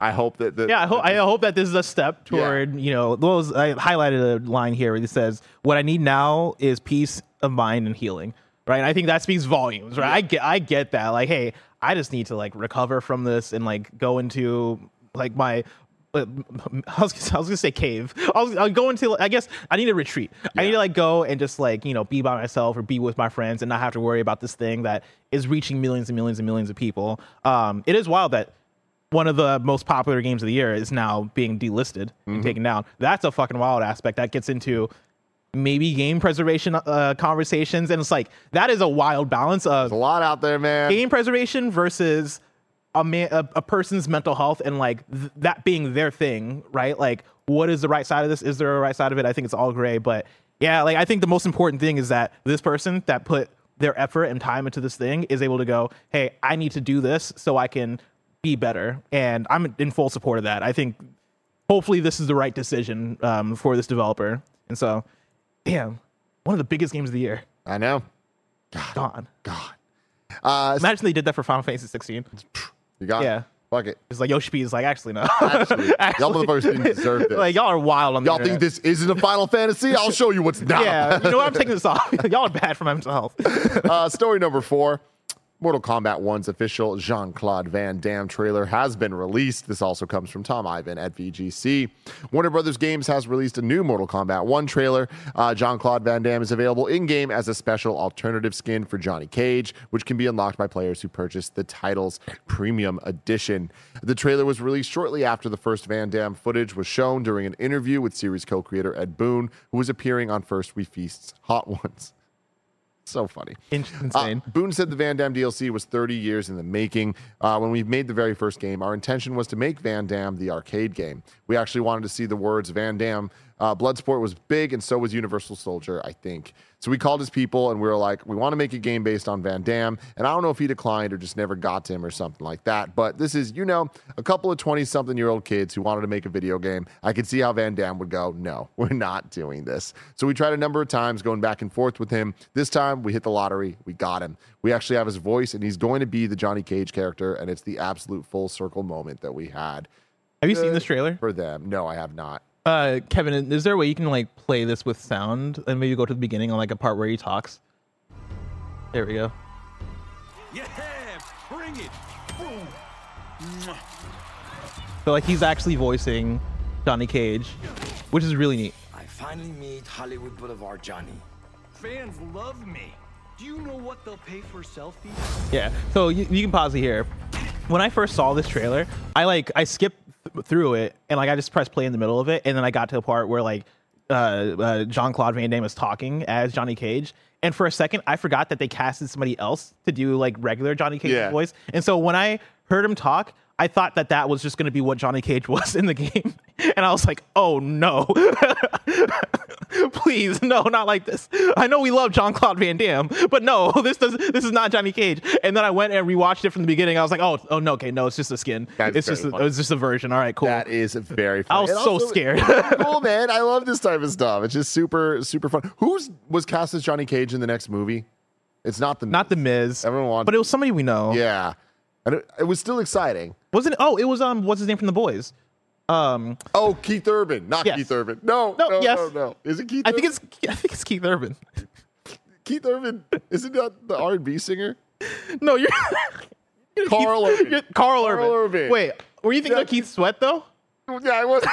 I hope that. that
Yeah, I hope
that
I hope that this is a step toward, you know, those. I highlighted a line here that says, "What I need now is peace of mind and healing." Right, and I think that speaks volumes. Right, I get I get that. Like, hey, I just need to like recover from this and like go into like my. Uh, I was, I was gonna say cave. I'll, I'll go into. I guess I need to retreat. Yeah. I need to like go and just like you know be by myself or be with my friends and not have to worry about this thing that is reaching millions and millions and millions of people. Um, it is wild that one of the most popular games of the year is now being delisted mm-hmm. and taken down. That's a fucking wild aspect that gets into maybe game preservation uh, conversations, and it's like that is a wild balance of
There's a lot out there, man.
Game preservation versus a man, a, a person's mental health, and like th- that being their thing, right? Like, what is the right side of this? Is there a right side of it? I think it's all gray, but yeah, like I think the most important thing is that this person that put their effort and time into this thing is able to go, hey, I need to do this so I can be better, and I'm in full support of that. I think hopefully this is the right decision um, for this developer, and so, damn, one of the biggest games of the year.
I know.
God, gone.
God. Uh,
Imagine they did that for Final Fantasy sixteen.
You got
yeah.
it. Fuck it.
It's like Yoshi P is like, actually, no.
Actually,
actually,
y'all motherfuckers didn't deserve this.
Like, y'all are wild on the
Y'all think
internet.
this isn't a Final Fantasy? I'll show you what's not.
Yeah, you know what? I'm taking this off. Y'all are bad for my mental health.
uh, story number four. Mortal Kombat one's official Jean-Claude Van Damme trailer has been released. This also comes from Tom Ivan at V G C. Warner Brothers Games has released a new Mortal Kombat one trailer. Uh, Jean-Claude Van Damme is available in-game as a special alternative skin for Johnny Cage, which can be unlocked by players who purchase the title's premium edition. The trailer was released shortly after the first Van Damme footage was shown during an interview with series co-creator Ed Boon, who was appearing on First We Feast's Hot Ones. So funny.
Insane.
Uh, Boone said the Van Damme D L C was thirty years in the making. Uh, when we made the very first game, our intention was to make Van Damme the arcade game. We actually wanted to see the words Van Damme. Uh, Bloodsport was big, and so was Universal Soldier, I think. So we called his people, and we were like, we want to make a game based on Van Damme. And I don't know if he declined or just never got to him or something like that. But this is, you know, a couple of twenty-something-year-old kids who wanted to make a video game. I could see how Van Damme would go, no, we're not doing this. So we tried a number of times going back and forth with him. This time, we hit the lottery. We got him. We actually have his voice, and he's going to be the Johnny Cage character, and it's the absolute full circle moment that we had.
Have you seen this trailer?
For them. No, I have not.
Uh, Kevin, is there a way you can like play this with sound and maybe go to the beginning on like a part where he talks? There we go.
Yeah, bring it. Boom.
So like he's actually voicing Johnny Cage, which is really neat.
I finally meet Hollywood Boulevard Johnny.
Fans love me. Do you know what they'll pay for selfies?
Yeah. So you, you can pause it here. When I first saw this trailer, I like I skipped th- through it and like I just pressed play in the middle of it, and then I got to a part where like uh, uh, Jean-Claude Van Damme was talking as Johnny Cage, and for a second I forgot that they casted somebody else to do like regular Johnny Cage's
Yeah.
voice, and so when I heard him talk, I thought that that was just going to be what Johnny Cage was in the game, and I was like, oh no. Please, no, not like this. I know we love Jean-Claude Van Damme, but no, this does this is not Johnny Cage. And then I went and rewatched it from the beginning. I was like, oh, oh no, okay, no, it's just a skin.
That's
it's just a,
funny.
it's just a version. All right, cool.
That is very funny.
I was
And
so
also,
scared.
cool, man. I love this type of stuff. It's just super, super fun. Who's was cast as Johnny Cage in the next movie? It's not the
Not the Miz.
Everyone wants,
but it was somebody we know.
yeah, and it, it was still exciting.
Wasn't it? Oh, it was um, what's his name from The Boys? Um,
Oh, Keith Urban, not
Yes.
Keith Urban. No,
No,
no,
yes.
no, no. Is it Keith?
I think
Urban?
it's I think it's Keith Urban.
Keith Urban. Isn't that the R and B singer?
No, you're
Carl Urban.
You're, Carl,
Carl
Urban.
Urban.
Wait, were you thinking
Yeah.
of Keith Sweat though?
Yeah, I was.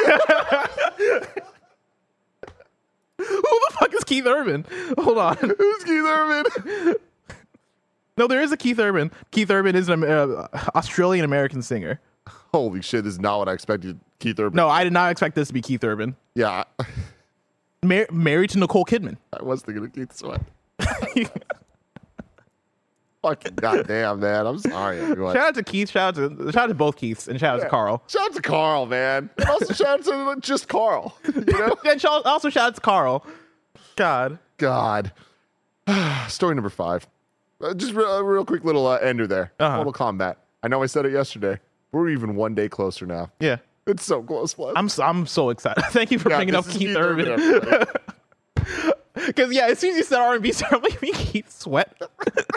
Who the fuck is Keith Urban? Hold on.
Who's Keith Urban?
No, there is a Keith Urban. Keith Urban is an uh, Australian American singer.
Holy shit! This is not what I expected. Keith Urban.
No, I did not expect this to be Keith Urban.
Yeah,
Mar- married to Nicole Kidman.
I was thinking of Keith Sweat. Fucking goddamn, man. I'm sorry, everyone.
Shout out to Keith. Shout out to shout out to both Keiths, and shout out to Carl.
Shout out to Carl, man. And also shout out to just Carl. You know?
And shout- also shout out to Carl. God.
God. Story number five. Uh, just re- a real quick little uh, ender there.
Uh-huh.
Mortal Kombat. I know I said it yesterday. We're even one day closer now.
Yeah.
It's so close, plus.
I'm so, I'm so excited. Thank you for
Yeah,
bringing
this
up
is
Keith,
Keith
Urban.
everybody.
Because yeah, as soon as you said R and B star, I'm like, me Keith Sweat.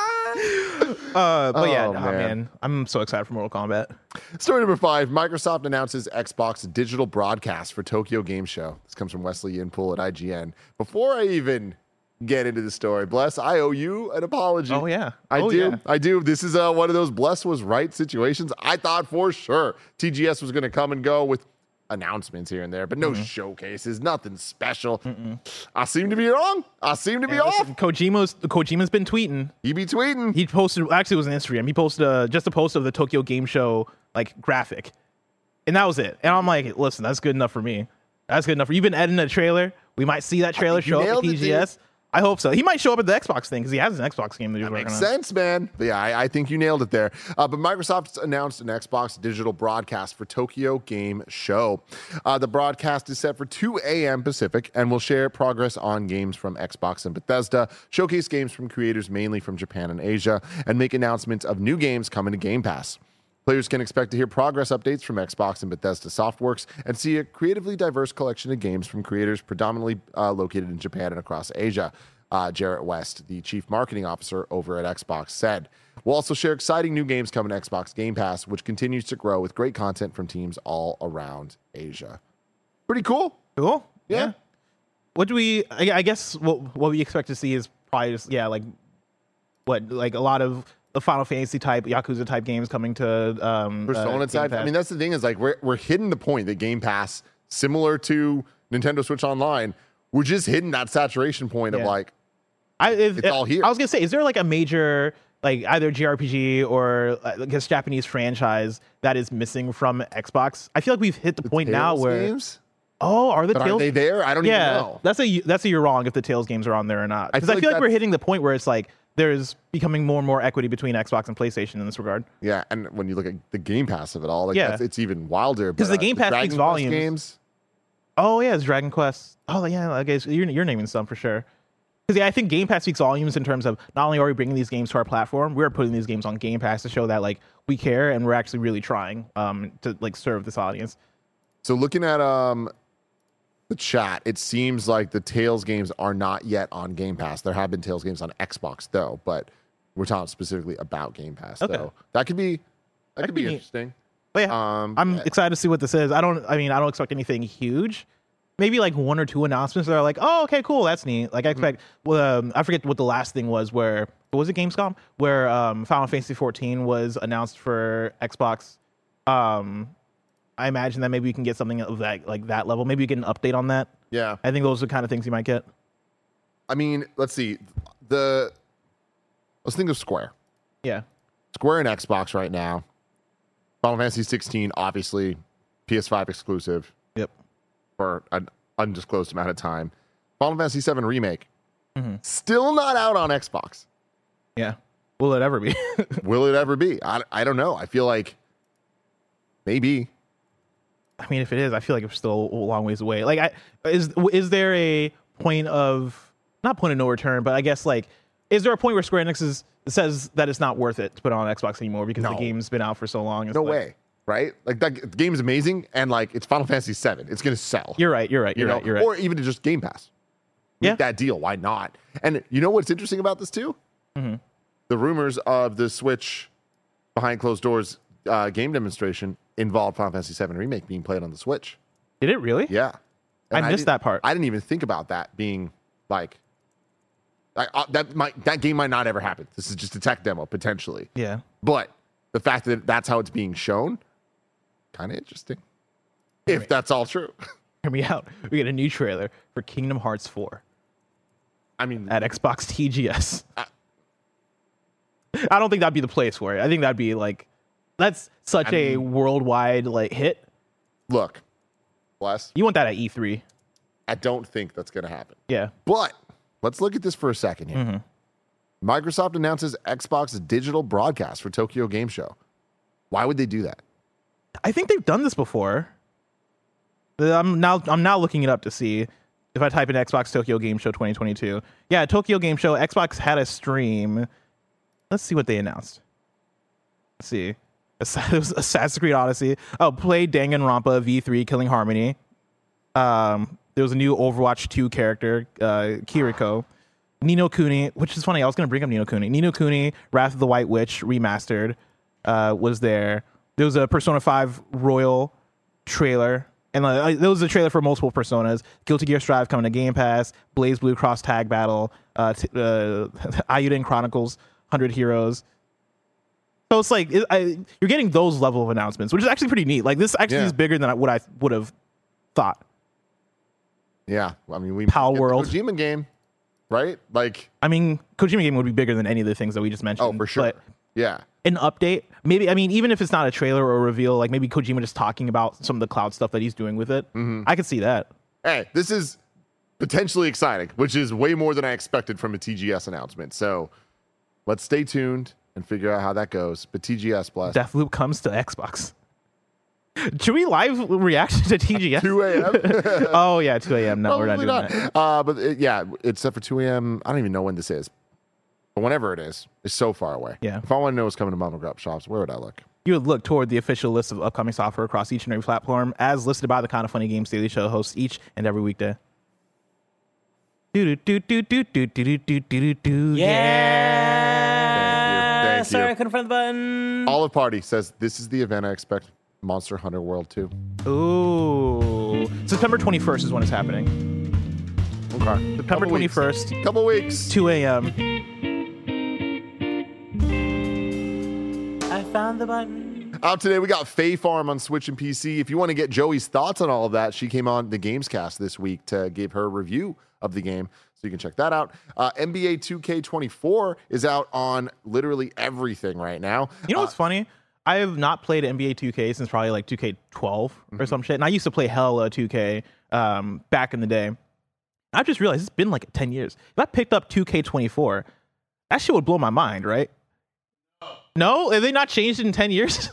Uh, but yeah,
Oh,
oh, man.
man.
I'm so excited for Mortal Kombat.
Story number five, Microsoft announces Xbox digital broadcast for Tokyo Game Show. This comes from Wesley Yinpool at I G N. Before I even get into the story, Bless, I owe you an apology.
Oh, yeah.
I
Oh,
do.
yeah.
I do. This is uh, one of those Bless was right situations. I thought for sure T G S was going to come and go with announcements here and there, but no mm-hmm. showcases, nothing special. Mm-mm. I seem to be wrong. I seem to be
yeah,
off.
Listen, Kojima's Kojima's been tweeting.
He be tweeting.
He posted, actually it was on Instagram. He posted a, just a post of the Tokyo Game Show like graphic. And that was it. And I'm like, listen, that's good enough for me. That's good enough for you. You've been editing a trailer. We might see that trailer show up at T G S. It, I hope so. He might show up at the Xbox thing because he has an Xbox game that he's
that
working
makes
on.
sense, man. But yeah, I, I think you nailed it there. Uh, but Microsoft's announced an Xbox digital broadcast for Tokyo Game Show. Uh, the broadcast is set for two a.m. Pacific and will share progress on games from Xbox and Bethesda, showcase games from creators mainly from Japan and Asia, and make announcements of new games coming to Game Pass. Players can expect to hear progress updates from Xbox and Bethesda Softworks and see a creatively diverse collection of games from creators predominantly uh, located in Japan and across Asia. Uh, Jarrett West, the chief marketing officer over at Xbox, said. We'll also share exciting new games coming to Xbox Game Pass, which continues to grow with great content from teams all around Asia. Pretty cool.
Cool.
Yeah.
yeah. What do we, I, I guess what, what we expect to see is probably just, yeah, like, what, like a lot of the Final Fantasy type, Yakuza type games coming to um,
Persona
uh,
type. I mean, that's the thing is like we're we're hitting the point that Game Pass, similar to Nintendo Switch Online, we're just hitting that saturation point yeah. of like
I, if,
it's all here.
I was gonna say, is there like a major like either J R P G or I guess Japanese franchise that is missing from Xbox? I feel like we've hit the, the point
Tales
now where
games?
Oh, are the
but
Tales?
Are they there? I don't
yeah,
even know.
That's a that's a you're wrong if the Tales games are on there or not. Because I,
I
feel
like,
like we're hitting the point where it's like there's becoming more and more equity between Xbox and PlayStation in this regard.
Yeah, and when you look at the Game Pass of it all, like
yeah.
that's, it's even wilder.
Because the Game
uh,
Pass speaks volumes.
Games.
Oh yeah, it's Dragon Quest. Oh yeah, I guess you're you're naming some for sure. Because yeah, I think Game Pass speaks volumes in terms of not only are we bringing these games to our platform, we're putting these games on Game Pass to show that like we care and we're actually really trying um to like serve this audience.
So looking at um. the chat, it seems like the Tales games are not yet on Game Pass. There have been Tales games on Xbox though, but we're talking specifically about Game Pass. Okay. So that could be that, that
could
could be
be
interesting.
But yeah,
um,
I'm
yeah.
excited to see what this is. I don't. I mean, I don't expect anything huge. Maybe like one or two announcements that are like, oh, okay, cool, that's neat. Like I expect. Mm-hmm. Well, um, I forget what the last thing was. Where what was it? Gamescom, where um, Final Fantasy fourteen was announced for Xbox. Um, I imagine that maybe we can get something of that like that level. Maybe we get an update on that.
Yeah,
I think those are the kind of things you might get.
I mean, let's see. The let's think of Square.
Yeah,
Square and Xbox right now. Final Fantasy sixteen, obviously, P S five exclusive.
Yep.
For an undisclosed amount of time. Final Fantasy seven Remake,
mm-hmm.
still not out on Xbox.
Yeah. Will it ever be?
Will it ever be? I, I don't know. I feel like maybe.
I mean, if it is, I feel like it's still a long ways away. Like, I is is there a point of not point of no return, but I guess like, is there a point where Square Enix is, says that it's not worth it to put it on Xbox anymore because
no.
the game's been out for so long? It's
no
like,
way, right? Like that the game is amazing, and like it's Final Fantasy seven. It's gonna sell.
You're right. You're right. You're
you
right.
know?
You're right.
Or even to just Game Pass. Make
yeah.
that deal. Why not? And you know what's interesting about this too?
Mm-hmm.
The rumors of the Switch behind closed doors uh, game demonstration involved Final Fantasy seven Remake being played on the Switch.
Did it really?
Yeah. And
I missed
I
that part.
I didn't even think about that being like, like uh, that might that game might not ever happen. This is just a tech demo potentially.
Yeah.
But the fact that that's how it's being shown, kind of interesting. If that's all true.
Hear me out. We get a new trailer for Kingdom Hearts four.
I mean,
at Xbox T G S.
I,
I don't think that'd be the place for it. I think that'd be like, that's such I mean, a worldwide like hit.
Look, Bless.
You want that at E three.
I don't think that's going to happen.
Yeah.
But let's look at this for a second here. Mm-hmm. Microsoft announces Xbox digital broadcast for Tokyo Game Show. Why would they do that?
I think they've done this before. I'm now I'm now looking it up to see if I type in Xbox Tokyo Game Show twenty twenty-two. Yeah, Tokyo Game Show. Xbox had a stream. Let's see what they announced. Let's see. It was Assassin's Creed Odyssey. Oh, play Danganronpa V three Killing Harmony. Um, there was a new Overwatch two character, uh, Kiriko. Ni no Kuni, which is funny. I was going to bring up Ni no Kuni. Ni no Kuni, Wrath of the White Witch remastered uh, was there. There was a Persona five Royal trailer. And uh, there was a trailer for multiple Personas. Guilty Gear Strive coming to Game Pass. Blaze Blue Cross Tag Battle. Uh, t- uh, Ayuden Chronicles, one hundred Heroes. So it's like, it, I, you're getting those level of announcements, which is actually pretty neat. Like, this actually
Yeah.
is bigger than I, what I would have thought.
Yeah, I mean, we
Pal
get the
World.
Kojima game, right? Like,
I mean, Kojima game would be bigger than any of the things that we just mentioned.
oh, for sure.
But
Yeah.
an update, maybe, I mean, even if it's not a trailer or a reveal, like maybe Kojima just talking about some of the cloud stuff that he's doing with it,
Mm-hmm.
I could see that.
Hey, this is potentially exciting, which is way more than I expected from a T G S announcement. So let's stay tuned and figure out how that goes. But T G S, bless.
Deathloop comes to Xbox. Should we live reaction to T G S?
two a.m.
Oh, yeah, two a.m. No, we're not
Probably
doing
not.
that.
Uh, but it, yeah, except for two a.m. I don't even know when this is. But whenever it is, it's so far away.
Yeah.
If I want to know what's coming to mom and pop shops, where would I look?
You would look toward the official list of upcoming software across each and every platform, as listed by the Kind of Funny Games Daily Show hosts each and every weekday. Do do do do do do do do do do.
Yeah.
Thank you. Thank
Sorry,
you.
I couldn't find the button.
Olive Party says, this is the event I expect Monster Hunter World two.
Ooh. September twenty-first is when it's happening.
Okay.
September
Couple weeks.
twenty-first,
Couple weeks.
two a.m.
I found the button.
Out today, we got Fae Farm on Switch and P C. If you want to get Joey's thoughts on all of that, she came on the Gamescast this week to give her review of the game. So you can check that out. Uh, N B A two K twenty-four is out on literally everything right now.
You know what's
Uh,
funny? I have not played N B A two K since probably like two K twelve
Mm-hmm.
or some shit. And I used to play hella two K um, back in the day. I've just realized it's been like ten years. If I picked up two K twenty-four, that shit would blow my mind, right? No? Have they not changed in ten years?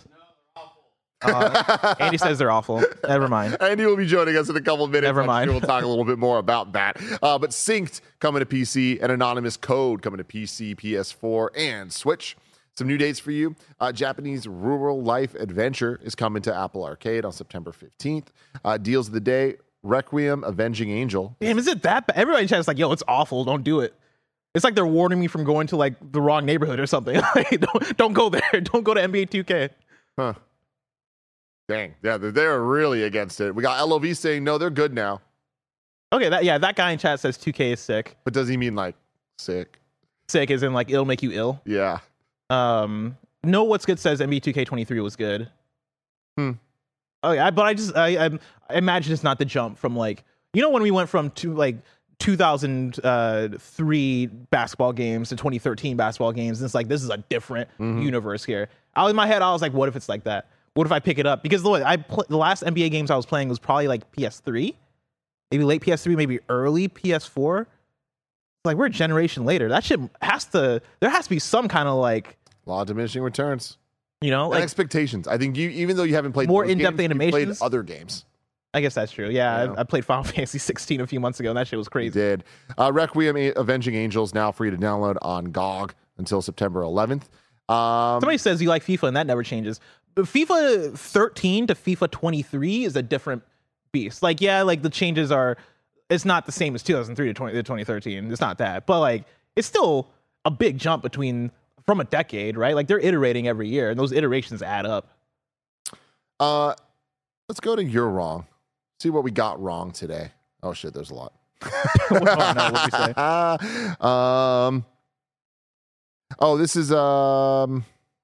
Uh, Andy says they're awful. Never mind.
Andy will be joining us in a couple of minutes.
Never
I'm
mind.
sure we'll talk a little bit more about that. Uh, but Synced coming to P C, and Anonymous Code coming to P C, P S four, and Switch. Some new dates for you. Uh, Japanese Rural Life Adventure is coming to Apple Arcade on September fifteenth. Uh, deals of the day, Requiem Avenging Angel.
Damn, is it that bad? Everybody in chat's like, yo, it's awful. Don't do it. It's like they're warning me from going to like the wrong neighborhood or something. Like, don't, don't go there. Don't go to N B A two K.
Huh. Dang. Yeah, they're, they're really against it. We got L O V saying, no, they're good now.
Okay, that yeah, that guy in chat says two K is sick.
But does he mean like sick?
Sick as in like it'll make you ill.
Yeah.
Um, no, what's good says N B A two K twenty-three was good.
Hmm.
Oh yeah, but I just I, I I imagine it's not the jump from like, you know, when we went from to like two thousand three basketball games to twenty thirteen basketball games. And it's like, this is a different
Mm-hmm.
universe here. I was in my head, I was like, what if it's like that? What if I pick it up? Because the way I pl- the last N B A games I was playing was probably like P S three, maybe late P S three, maybe early P S four. Like, we're a generation later. That shit has to. There has to be some kind of like,
Law of diminishing returns.
you know,
And
like.
expectations. I think you, even though you haven't played
More
those
in-depth
games, you played
animations?
other games.
I guess that's true. Yeah,
Yeah.
I, I played Final Fantasy sixteen a few months ago, and that shit was
You
crazy.
did. Uh, Requiem A- Avenging Angels now free to download on G O G until September eleventh. Um,
Somebody says you like FIFA, and that never changes. But FIFA thirteen to FIFA twenty-three is a different beast. Like, yeah, like the changes are, it's not the same as two thousand three to twenty, to twenty thirteen. It's not that, but like, it's still a big jump between from a decade, right? Like, they're iterating every year, and those iterations add up.
uh, let's go to You're Wrong. See what we got wrong today. Oh shit, there's a lot.
Oh, no, what'd you say?
um, oh, this is um,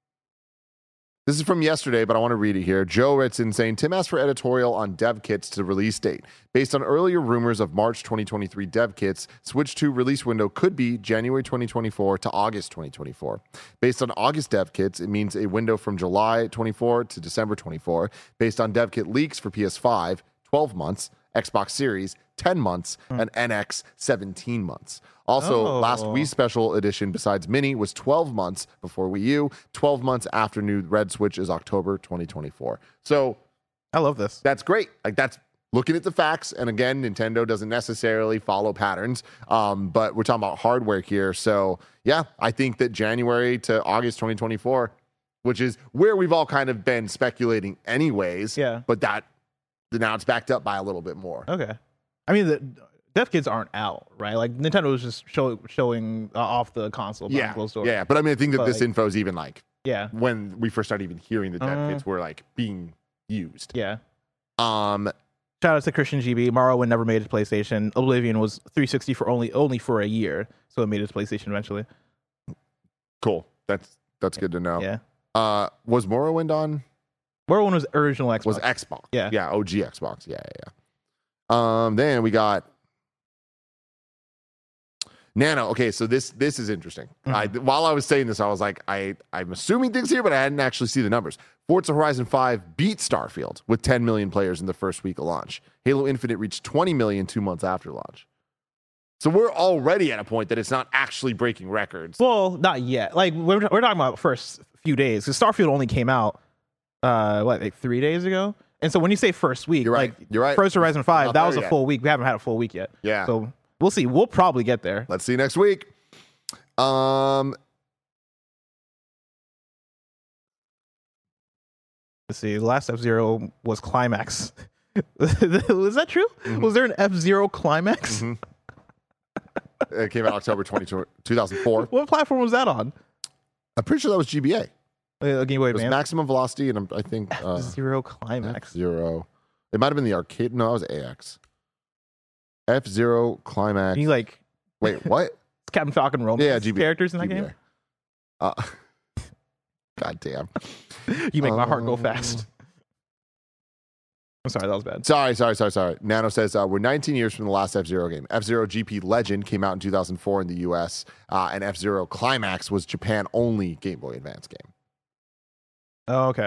this is from yesterday, but I want to read it here. Joe writes in saying, Tim asked for editorial on dev kits to release date. Based on earlier rumors of March twenty twenty-three dev kits, Switch two release window could be January twenty twenty-four to August twenty twenty-four. Based on August dev kits, it means a window from July twenty-four to December twenty-four. Based on dev kit leaks for P S five, twelve months, Xbox Series, ten months, and N X, seventeen months. Also,
Oh.
last Wii Special Edition besides Mini was twelve months before Wii U. twelve months after new Red Switch is October twenty twenty-four. So
I love this.
that's great. Like, that's looking at the facts. And again, Nintendo doesn't necessarily follow patterns, um, but we're talking about hardware here. So yeah, I think that January to August twenty twenty-four, which is where we've all kind of been speculating anyways.
Yeah.
But that now it's backed up by a little bit more.
Okay. I mean, the, Death Kids aren't out, right? Like Nintendo was just show, showing uh, off the console.
Yeah,
closed doors.
yeah. But I mean, I think that
But,
this
like-
info is even like
Yeah,
when we first started even hearing the Death
Uh,
Kids were like being used.
yeah.
Um,
Shout out to Christian G B. Morrowind never made it to PlayStation. Oblivion was three sixty for only only for a year, so it made it to PlayStation eventually.
cool. That's that's good to know.
Yeah,
Uh, was Morrowind on?
Morrowind was original Xbox.
Was Xbox?
Yeah.
yeah. O G Xbox. Yeah, yeah, yeah. Um, then we got Nano. Okay, so this this is interesting.
Mm-hmm.
I, while I was saying this, I was like, I I'm assuming things here, but I hadn't actually seen the numbers. Forza Horizon five beat Starfield with ten million players in the first week of launch. Halo Infinite reached twenty million two months after launch. So we're already at a point that it's not actually breaking records.
Well, not yet. Like we're we're talking about first few days because Starfield only came out uh what like three days ago. And so when you say first week,
You're right.
like
You're right.
First Horizon five,
Not
that
there
was a
yet.
full week. We haven't had a full week yet.
Yeah.
So we'll see. We'll probably get there.
Let's see next week. Um,
Let's see. The last F Zero was Climax. Was that true?
Mm-hmm.
Was there an F Zero Climax?
it came out October twentieth, two thousand four.
What platform was that on?
I'm pretty sure that was G B A.
Uh, Game Boy
It was
Advance.
maximum velocity, and I'm- I think uh,
Zero Climax.
Zero. It might have been the arcade. No, it was A X. F Zero Climax.
Can you like
Wait, what?
Captain Falcon romance
Yeah, G B A.
characters in that
G B A.
game?
Uh, God damn.
You make my heart go
Uh,
fast. I'm sorry, that was bad.
Sorry, sorry, sorry, sorry. Nano says uh, we're nineteen years from the last F Zero game. F Zero G P Legend came out in two thousand four in the U S, uh, and F Zero Climax was Japan only Game Boy Advance game.
Oh, okay.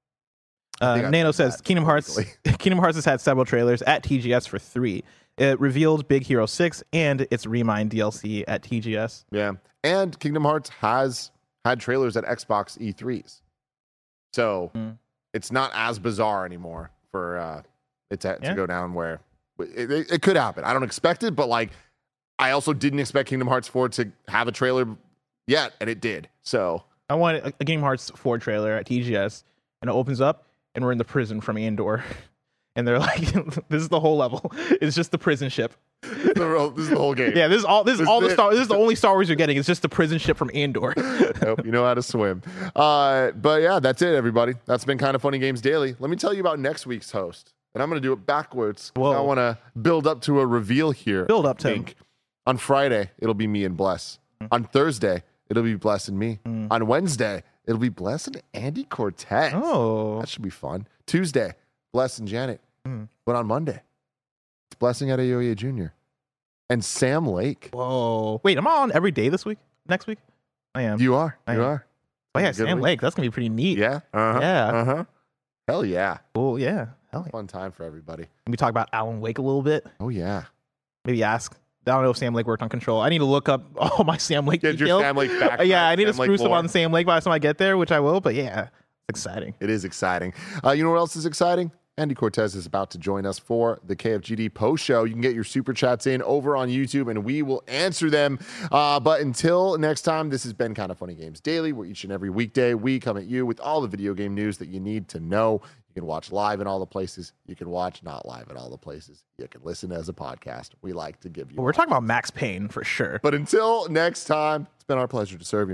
I think
Uh,
I
Nano
missed
says
that
Kingdom Hearts.
legally.
Kingdom Hearts has had several trailers at T G S for three. It revealed Big Hero six and its Remind D L C at T G S.
Yeah. And Kingdom Hearts has had trailers at Xbox E threes. So
Mm.
it's not as bizarre anymore for uh, it to,
Yeah.
to go down where it, it, it could happen. I don't expect it, but like I also didn't expect Kingdom Hearts four to have a trailer yet, and it did. So
I want a, a Kingdom Hearts four trailer at T G S, and it opens up, and we're in the prison from Andor. And they're like, "This is the whole level. It's just the prison ship."
the real- this is the whole game.
Yeah, this is all. This is
This
all
is
the
it.
Star. This is the only Star Wars you're getting. It's just the prison ship from Andor.
Nope, you know how to swim. Uh, but yeah, that's it, everybody. That's been Kind of Funny Games Daily. Let me tell you about next week's host. And I'm going to do it backwards. 'Cause
Whoa.
I want to build up to a reveal here.
Build up, Tim.
Pink. On Friday, it'll be me and Bless. On Thursday, it'll be Bless and me. On Wednesday, it'll be Bless and Andy Cortez.
Oh,
That should be fun. Tuesday, Bless and Janet. But on Monday, it's Blessing Adeoye Junior and Sam Lake.
whoa! Wait, am I on every day this week? Next week? I am.
You are.
I
You
am.
are.
oh yeah,
Good
Sam
week.
Lake. That's gonna be pretty neat.
Yeah. Uh-huh.
Yeah.
Uh-huh. Hell yeah.
Cool. Yeah. Hell yeah.
Fun time for everybody.
Can we talk about Alan Wake a little bit?
Oh, yeah.
Maybe ask. I don't know if Sam Lake worked on Control. I need to look up all my Sam Lake
Get your
details.
Sam Lake background,
Uh, yeah, I need to
Sam Lake
spruce up
lore.
on Sam Lake by the time I get there, which I will. But yeah, it's exciting.
It is exciting. Uh, you know what else is exciting? Andy Cortez is about to join us for the K F G D post show. You can get your super chats in over on YouTube, and we will answer them. Uh, but until next time, this has been Kind of Funny Games Daily, where each and every weekday we come at you with all the video game news that you need to know. You can watch live in all the places. You can watch not live in all the places. You can listen as a podcast. We like to give you.
But we're talking about Max Payne for sure.
But until next time, it's been our pleasure to serve you.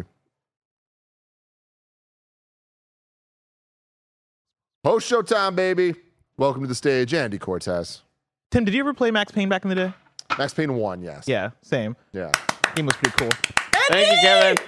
Post show time, baby. Welcome to the stage, Andy Cortez.
Tim, did you ever play Max Payne back in the day?
Max Payne one, yes.
Yeah, same.
Yeah.
Game was pretty cool.
Thank you, Kevin.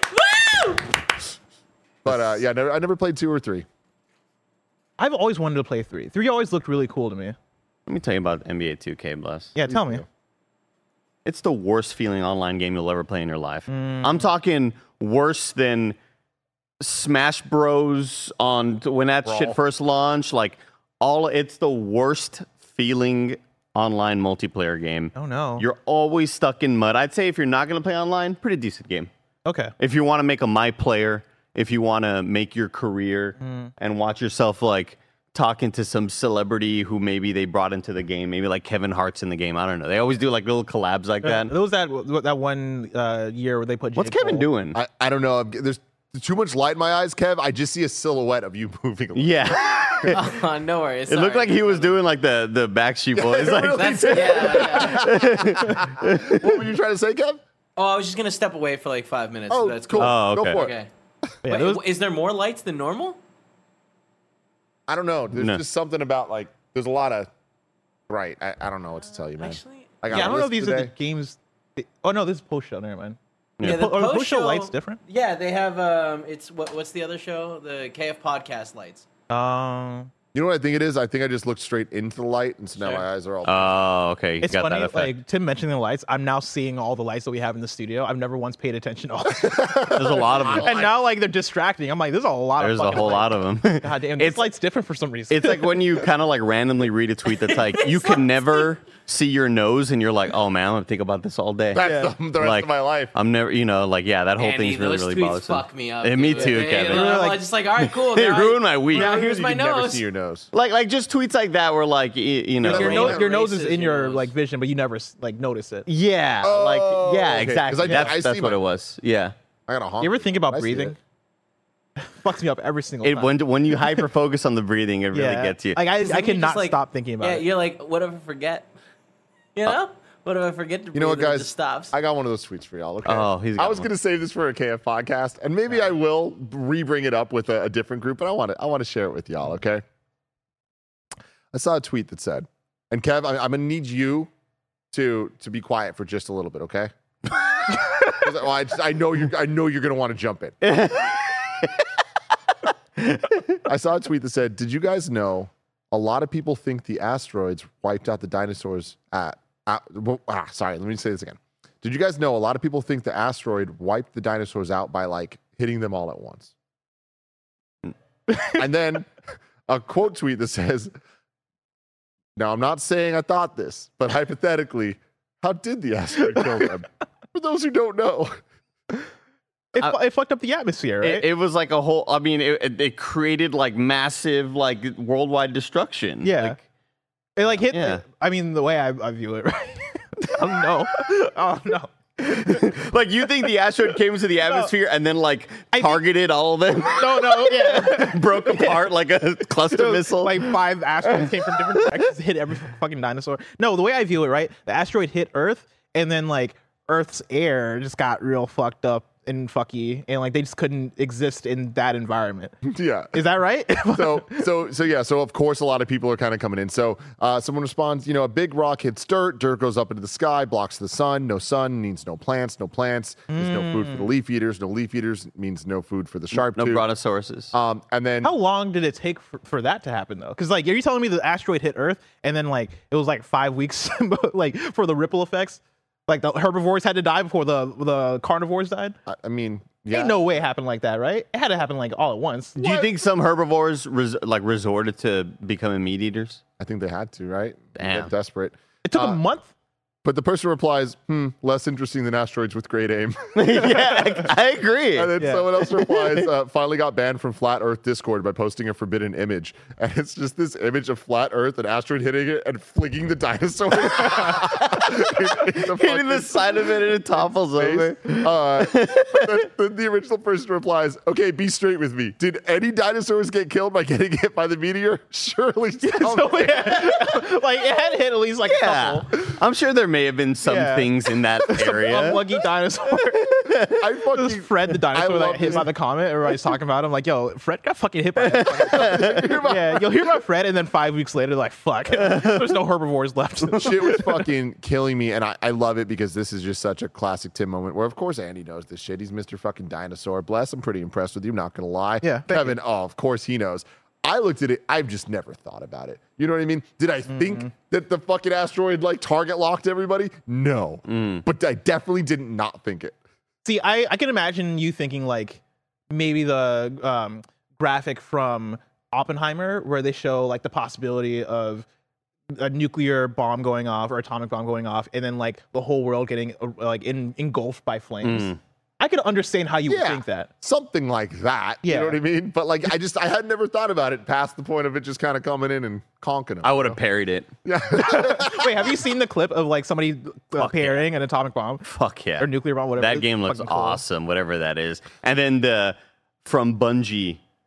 But uh, yeah, never, I never played two or three.
I've always wanted to play three. Three always looked really cool to me.
Let me tell you about N B A two K, Bless.
Yeah, tell me.
It's the worst feeling online game you'll ever play in your life. I'm talking worse than Smash Bros. On when that
Brawl.
shit first launched. Like all, it's the worst feeling online multiplayer game.
Oh no.
You're always stuck in mud. I'd say if you're not gonna play online, pretty decent game.
Okay.
If you want to make a my player, if you want to make your career and watch yourself like talking to some celebrity who maybe they brought into the game, maybe like Kevin Hart's in the game. I don't know. They always do like little collabs like that.
There was that that one uh, year where they put.
What's
J.
Kevin
Cole.
doing?
I, I don't know. There's too much light in my eyes, Kev. I just see a silhouette of you moving.
Yeah.
Oh, no worries.
It looked
sorry.
like he was doing like the the Backstreet Boys. Like,
That's, yeah, yeah.
What were you trying to say, Kev?
Oh, I was just gonna step away for like five minutes.
Oh,
so that's
cool.
cool.
Oh,
Go
okay.
for it.
Okay.
Yeah,
Wait,
there was-
is there more lights than normal?
I don't know. There's
No.
just something about like there's a lot of right. I, I don't know what to tell you, man.
Actually,
I got
yeah, I
a
don't know if
list
these are
today.
the games. Oh no, this is post show. Never mind.
yeah,
Po-
the
are
post
show lights different?
Yeah, they have. Um, it's what? What's the other show? The K F podcast lights.
Um,
You know what I think it is? I think I just looked straight into the light, and so now
Sure.
my eyes are all.
oh, okay. You
it's
got
funny.
that effect.
Like Tim mentioning the lights, I'm now seeing all the lights that we have in the studio. I've never once paid attention to all.
There's a lot of them.
And now like they're distracting. I'm like, there's a lot
There's
of.
a
fucking
whole
lights.
lot of them.
God damn,
It's
this light's different for some reason.
It's like when you kind of like randomly read a tweet that's like, you can never see your nose, and you're like, oh man, I'm gonna think about this all day.
That's the, the rest
Like,
of my life.
I'm never, you know, like yeah, that whole
Andy,
thing's really,
those
really
tweets
bothersome.
fuck me up.
Yeah, me
dude.
too,
They-
Kevin.
I'm
Like-
like, just like, all right, cool.
It
now I-
ruined my week.
Now
You
here's
could
my
never
nose.
see your nose.
Like, like just tweets like that where like, y- you know,
your,
Rain-
nose, your nose is
erases
in
your
your
nose.
like vision, but you never like notice it.
yeah,
Oh,
like yeah,
okay. 'Cause
exactly.
I-
that's
I
that's
see
what
my-
it was. Yeah.
I got a honk.
You ever think about
I see
breathing?
it.
Fucks me up every single
It
time.
when when you hyper focus on the breathing, it really
yeah.
gets you.
Like I,
Then
I
you just,
cannot
like-
stop thinking about
Yeah,
it.
you're like, what if I forget? You know? What if I forget to
You know what,
breathe and it
guys?
just stops.
I got one of those tweets for y'all. Okay.
Oh, he's got
I was
one.
going to save this for a K F podcast, and maybe I will re-bring it up with a, a different group. But I want to. I want to share it with y'all. Okay. I saw a tweet that said, and Kev, I, I'm going to need you to to be quiet for just a little bit. Okay. 'Cause, well, I, just, I know you're. I know you're going to want to jump in. I saw a tweet that said, "Did you guys know a lot of people think the asteroids wiped out the dinosaurs at, at well, ah, sorry, let me say this again. Did you guys know a lot of people think the asteroid wiped the dinosaurs out by like hitting them all at once?" And then a quote tweet that says, "Now I'm not saying I thought this, but hypothetically, how did the asteroid kill them?" For those who don't know.
It, fu- it fucked up the atmosphere, right?
It, it was like a whole. I mean, it, it, it created like massive, like worldwide destruction.
Yeah.
Like,
It like hit.
Yeah.
I mean, the way I, I view it, right? oh no! Oh no!
like you think the asteroid came into the atmosphere and then like
I think-
targeted all of them,
No, no, yeah.
broke apart like a cluster missile.
Like five asteroids came from different directions, hit every fucking dinosaur. No, the way I view it, right? The asteroid hit Earth, and then like Earth's air just got real fucked up and fucky, and like they just couldn't exist in that environment.
Yeah.
Is that right?
so so so yeah, so of course a lot of people are kind of coming in. So uh, someone responds, you know, a big rock hits dirt, dirt goes up into the sky, blocks the sun. No sun means no plants, no plants. There's no food for the leaf eaters. No leaf eaters means no food for the sharp
no
tooth.
brontosauruses.
Um, and then
How long did it take for, for that to happen though? Because like, are you telling me the asteroid hit Earth and then like it was like five weeks, like for the ripple effects? Like the herbivores had to die before the the carnivores died?
I, I mean, yeah,
Ain't no way it happened like that, right? It had to happen like all at once.
Do you think some herbivores res- like resorted to becoming meat eaters?
I think they had to, right? They
Damn.
got desperate.
It took
Uh,
a month?
But the person replies, hmm, less interesting than asteroids with great aim.
yeah, I, I agree.
And then
Yeah.
someone else replies, uh, finally got banned from Flat Earth Discord by posting a forbidden image. And it's just this image of Flat Earth, an asteroid hitting it and flinging the dinosaur. in, in the
Hitting the
fucking
side of it and it topples over.
face. Uh, but then, then the original person replies, okay, be straight with me. Did any dinosaurs get killed by getting hit by the meteor? Surely so.
So, yeah. Like it had to hit at least like
Yeah,
a couple.
I'm sure there may have been some
Yeah.
things in that area.
Unlucky dinosaur.
I
It was
fucking
Fred the dinosaur
I
that
love
hit
this.
by the comet. Everybody's talking about him. Like, yo, Fred got fucking hit by that. fucking comet. Yeah, you'll hear about Fred, and then five weeks later, like, fuck, there's no herbivores left.
Shit was fucking killing me, and I, I love it because this is just such a classic Tim moment where, of course, Andy knows this shit. He's Mister fucking Dinosaur. Bless, I'm pretty impressed with you, not gonna lie.
Yeah, thank
Kevin, oh, of course he knows. I looked at it, I've just never thought about it. You know what I mean? Did I think that the fucking asteroid like target locked everybody? No. But I definitely did not think it.
See, I, I can imagine you thinking like maybe the um, graphic from Oppenheimer where they show like the possibility of a nuclear bomb going off or atomic bomb going off, and then like the whole world getting uh, like in, engulfed by flames. I could understand how you would
Yeah.
think that.
Something like that. You
Yeah.
know what I mean? But like I just I had never thought about it past the point of it just kind of coming in and conking them.
I would have parried it.
Yeah.
Wait, have you seen the clip of like somebody uh,
Fuck
parrying an atomic bomb
Fuck yeah.
or nuclear bomb, whatever?
That
It's
game looks
fucking cool.
awesome, whatever that is. And then the from Bungie,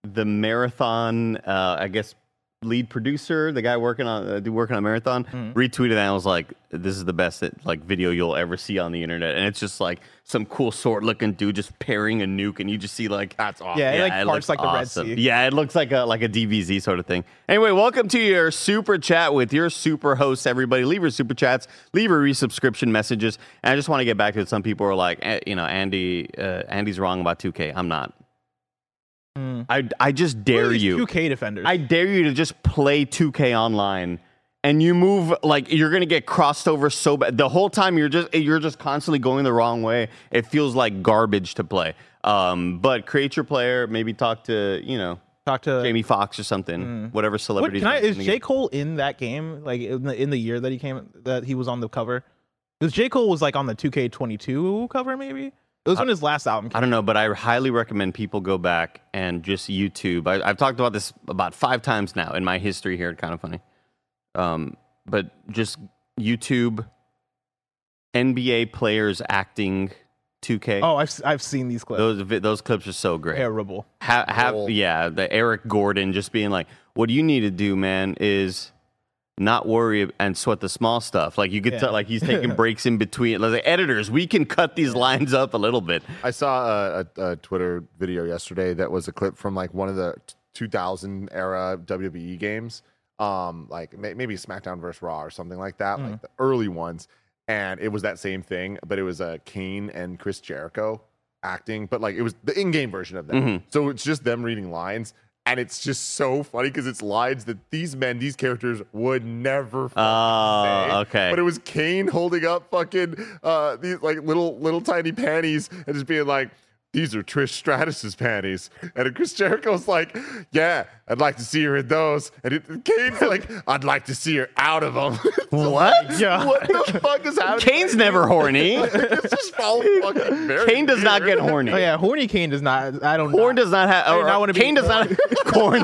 the marathon, uh, I guess, lead producer, the guy working on uh, working on Marathon, mm. retweeted that and was like, "This is the best like video you'll ever see on the internet." And it's just like some cool sword looking dude just parrying a nuke, and you just see like
that's awesome.
Yeah,
yeah
it like parts like
awesome.
the Red Sea.
Yeah, it looks like a like a D B Z sort of thing. Anyway, welcome to your super chat with your super hosts. Everybody, leave your super chats, leave your resubscription messages. And I just want to get back to it. Some people are like, eh, you know, Andy, uh, Andy's wrong about two K. I'm not.
Mm.
I, I just dare you.
two K defenders.
I dare you to just play two K online, and you move like you're gonna get crossed over so bad. The whole time you're just you're just constantly going the wrong way. It feels like garbage to play. Um, but create your player. Maybe talk to you know
talk to
Jamie Foxx or something.
Mm.
Whatever celebrity.
What, is J. Cole in that game? Like in the, in the year that he came that he was on the cover? Because J. Cole was like on the two K twenty-two cover, maybe. It was when his last album came
I don't know, but I highly recommend people go back and just YouTube. I, I've talked about this about five times now in my history here at Kind of Funny. Um, but just YouTube N B A players acting two K.
Oh, I've I've seen these clips.
Those those clips are so great.
Terrible.
Ha, have yeah, the Eric Gordon just being like, "What you need to do, man, is." Not worry and sweat the small stuff. Like you could
Yeah.
tell, like he's taking breaks in between. Like editors, we can cut these lines up a little bit.
I saw a, a, a Twitter video yesterday that was a clip from like one of the two thousand era W W E games, um, like may, maybe SmackDown versus Raw or something like that,
Mm.
like the early ones. And it was that same thing, but it was uh, Kane and Chris Jericho acting, but like it was the in-game version of that.
Mhm.
So it's just them reading lines. And it's just so funny because it's lines that these men, these characters would never fucking
Oh,
say.
okay.
But it was Kane holding up fucking uh, these like little little tiny panties and just being like, "These are Trish Stratus's panties." And Chris Jericho's like, "Yeah, I'd like to see her in those." And it, Kane's like, "I'd like to see her out of them."
What?
Yeah.
What the fuck is happening?
Kane's never horny.
It's just all fucking very
Kane does not
weird.
get horny.
Oh yeah, horny Kane does not. I don't.
Horn does not have.
I do
Or,
not wanna be
Kane does not. Corn.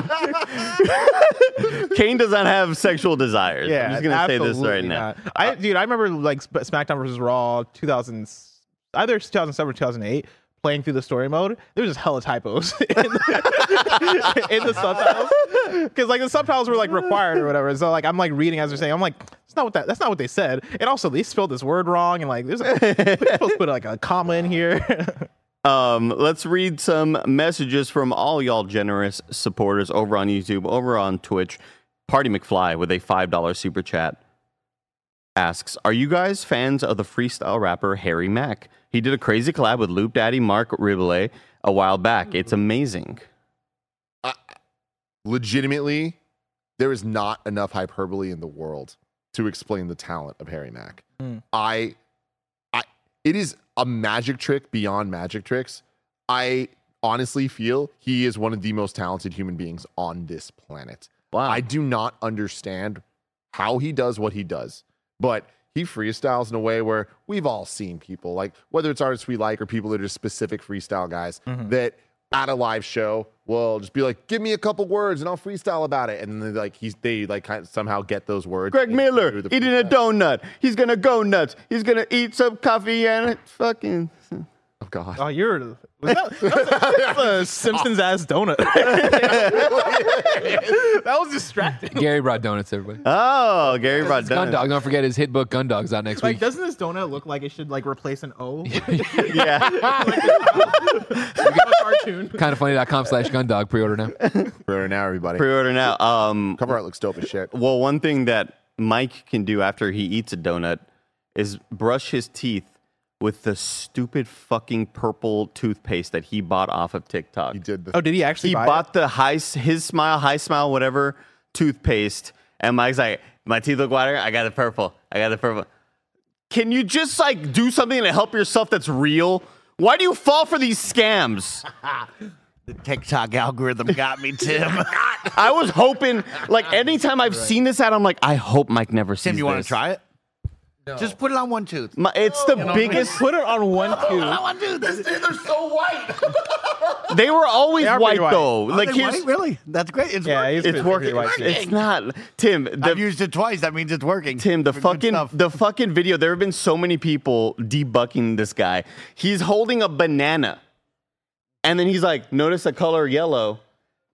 Kane does not have sexual desires.
Yeah,
I'm just gonna say this
absolutely
right now.
not. I dude, I remember like Sp- SmackDown versus Raw, two thousand, either two thousand seven or two thousand eight. Playing through the story mode, there was just hella typos in the, in the subtitles because like the subtitles were like required or whatever. So like I'm like reading as they're saying, I'm like, it's not what that. That's not what they said. And also they spelled this word wrong and like there's a, they're supposed to put like a comma in here.
Um, let's read some messages from all y'all generous supporters over on YouTube, over on Twitch. Party McFly with a five dollar super chat asks, "Are you guys fans of the freestyle rapper Harry Mack? He did a crazy collab with Loop Daddy Mark Ribble a while back. It's amazing."
Uh, legitimately, there is not enough hyperbole in the world to explain the talent of Harry Mack.
Mm.
I, I, it is a magic trick beyond magic tricks. I honestly feel he is one of the most talented human beings on this planet.
Wow.
I do not understand how he does what he does, but he freestyles in a way where we've all seen people, like whether it's artists we like or people that are just specific freestyle guys,
Mhm.
that at a live show will just be like, "Give me a couple words and I'll freestyle about it." And then like he's they like kind of somehow get those words.
Greg Miller
through the
eating a
freestyle.
donut. He's gonna go nuts. He's gonna eat some coffee and fucking.
Oh God.
Oh, you're was that, that was a, that's a Simpsons ass donut. That was distracting.
Gary brought donuts, everybody.
Oh, Gary brought
Gun
donuts.
Dog. Don't forget his hit book Gun Dog's out next
Like,
week.
doesn't this donut look like it should like replace an O?
Yeah.
Cartoon.
Kindoffunny.com slash Gun Dog. Pre-order now.
Pre-order now, everybody.
Pre-order now. Um,
Cover art looks dope as shit.
well, one thing that Mike can do after he eats a donut is brush his teeth with the stupid fucking purple toothpaste that he bought off of TikTok.
He did the
Oh, did he actually
He
buy
bought
it?
the high, his smile, high smile, whatever toothpaste, and Mike's like, "My teeth look whiter. I got the purple. I got the purple." Can you just like do something to help yourself that's real? Why do you fall for these scams?
The TikTok algorithm got me, Tim.
I was hoping, like, anytime I've seen this ad, I'm like, I hope Mike never sees
Tim, you want to
this.
try it? No. Just put it on one tooth.
My, it's the
You know,
biggest.
Put it on one
I
tooth.
want to do this. They're so white.
They were always
They are
white,
pretty white.
though.
Are
like
they
here's,
white? Really? That's great. It's
Yeah,
working.
he's
it's
pretty-
working.
pretty white, too.
It's not Tim. The,
I've used it twice. That means it's working.
Tim, the
Good
fucking
stuff.
the fucking video. There have been so many people debugging this guy. He's holding a banana, and then he's like, "Notice the color yellow."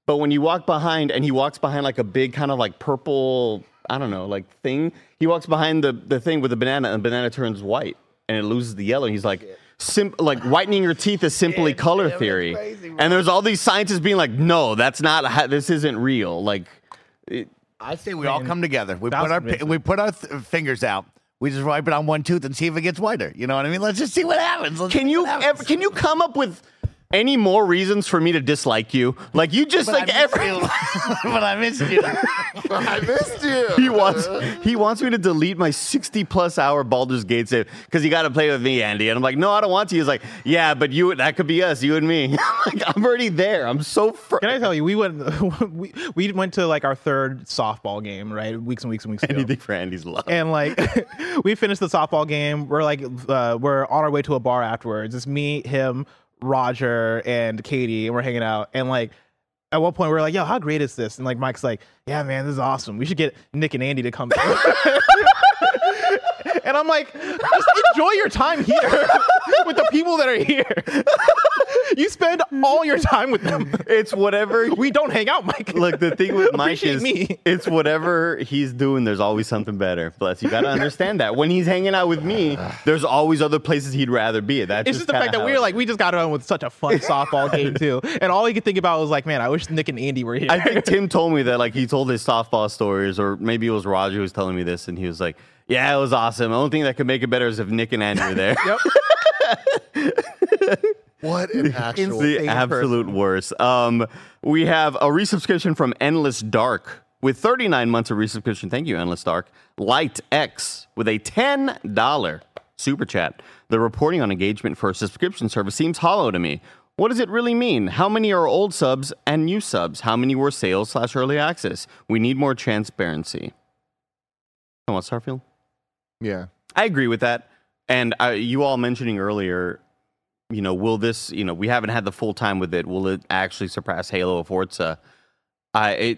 But when you walk behind, and he walks behind like a big kind of like purple, I don't know, like thing. He walks behind the, the thing with the banana, and the banana turns white, and it loses the yellow. He's like, sim- like whitening your teeth is simply color theory. Crazy, and there's all these scientists being like, no, that's not. How, this isn't real. Like, it,
I say we all come together. We put our we put our th- fingers out. We just wipe it on one tooth and see if it gets whiter. You know what I mean? Let's just see what happens. Let's
can you
happens.
ever, can you come up with any more reasons for me to dislike you? Like you just
but
like
I
every.
But I missed you.
I missed you.
He wants he wants me to delete my sixty plus hour Baldur's Gate save because you got to play with me, Andy. And I'm like, no, I don't want to. He's like, yeah, but you that could be us, you and me. Like, I'm already there. I'm so. Fr-
Can I tell you, we went we we went to like our third softball game, right? Weeks and weeks and weeks ago.
Anything for Andy's love.
And like we finished the softball game. We're like uh, we're on our way to a bar afterwards. It's me, him, Roger, and Katie, and we're hanging out. And like at one point we we're like, yo, how great is this? And like Mike's like, yeah, man, this is awesome. We should get Nick and Andy to come. And I'm like, just enjoy your time here with the people that are here. You spend all your time with them.
It's whatever.
We don't hang out, Mike.
Look, the thing with Mike is
me.
It's whatever he's doing, there's always something better. Bless, you got to understand that. When he's hanging out with me, there's always other places he'd rather be. That's
it's just, just the fact that we were like, we just got on with such a fun softball game, too. And all he could think about was like, man, I wish Nick and Andy were here.
I think Tim told me that, like, he told his softball stories, or maybe it was Roger who was telling me this, and he was like, yeah, it was awesome. The only thing that could make it better is if Nick and Andy were there.
Yep.
What an actual
the absolute person. worst. Um, we have a resubscription from Endless Dark with thirty-nine months of resubscription. Thank you, Endless Dark. Light X with a ten dollars super chat. The reporting on engagement for a subscription service seems hollow to me. What does it really mean? How many are old subs and new subs? How many were sales slash early access? We need more transparency. Come on, Starfield.
Yeah,
I agree with that. And uh, you all mentioning earlier, you know, will this, you know, we haven't had the full time with it. Will it actually surpass Halo or Forza? I it,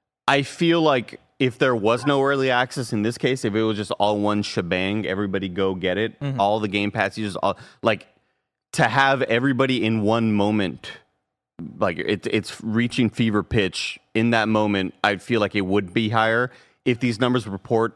I feel like if there was no early access in this case, if it was just all one shebang, everybody go get it, mm-hmm. all the Game Pass users, all, like to have everybody in one moment, like it, it's reaching fever pitch in that moment, I feel like it would be higher. If these numbers report,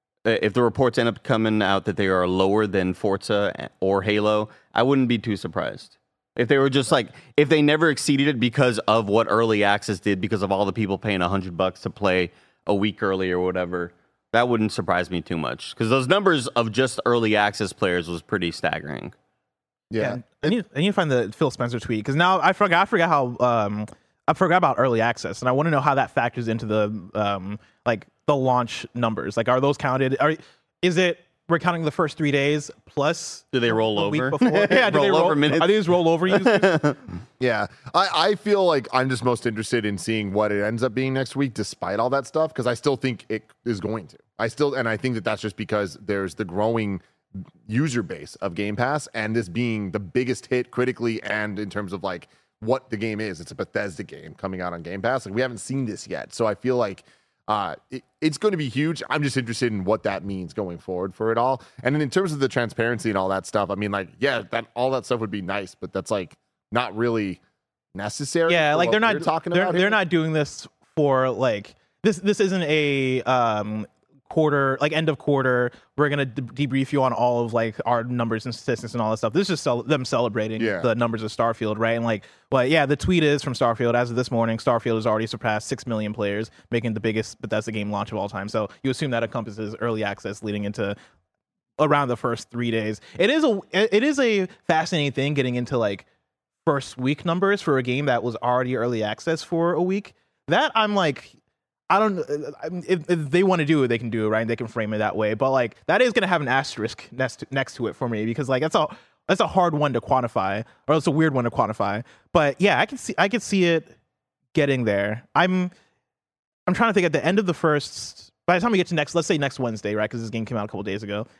if the reports end up coming out that they are lower than Forza or Halo, I wouldn't be too surprised. If they were just like, if they never exceeded it because of what early access did, because of all the people paying a hundred bucks to play a week early or whatever, that wouldn't surprise me too much. Because those numbers of just early access players was pretty staggering.
Yeah,
yeah. I need I need to find the Phil Spencer tweet because now I forgot I forgot how um I forgot about early access, and I want to know how that factors into the um like the launch numbers. Like, are those counted? Are is it we're counting the first three days plus?
Do they roll over?
Yeah, do
roll
they roll
over minutes?
Are these roll over users?
Yeah, I, I feel like I'm just most interested in seeing what it ends up being next week, despite all that stuff, because I still think it is going to. I still, and I think that that's just because there's the growing user base of Game Pass, and this being the biggest hit critically and in terms of like what the game is. It's a Bethesda game coming out on Game Pass. Like, we haven't seen this yet, so I feel like uh, it, it's going to be huge. I'm just interested in what that means going forward for it all. And then in terms of the transparency and all that stuff, I mean, like, yeah, that all that stuff would be nice, but that's like not really necessary.
Yeah, like they're not
talking
they're,
about.
They're
here.
not doing this for like this. This isn't a um quarter, like end of quarter, we're gonna de- debrief you on all of like our numbers and statistics and all that stuff. This is just cel- them celebrating
yeah.
the numbers of Starfield, right? And like, well, yeah, the tweet is from Starfield. As of this morning, Starfield has already surpassed six million players, making the biggest Bethesda game launch of all time. So you assume that encompasses early access leading into around the first three days. It is a it is a fascinating thing getting into like first week numbers for a game that was already early access for a week. That I'm like, I don't. If, if they want to do it, they can do it, right? They can frame it that way. But like, that is going to have an asterisk next to, next to it for me because like that's a that's a hard one to quantify, or it's a weird one to quantify. But yeah, I can see I can see it getting there. I'm I'm trying to think at the end of the first. By the time we get to next, let's say next Wednesday, right? Because this game came out a couple days ago.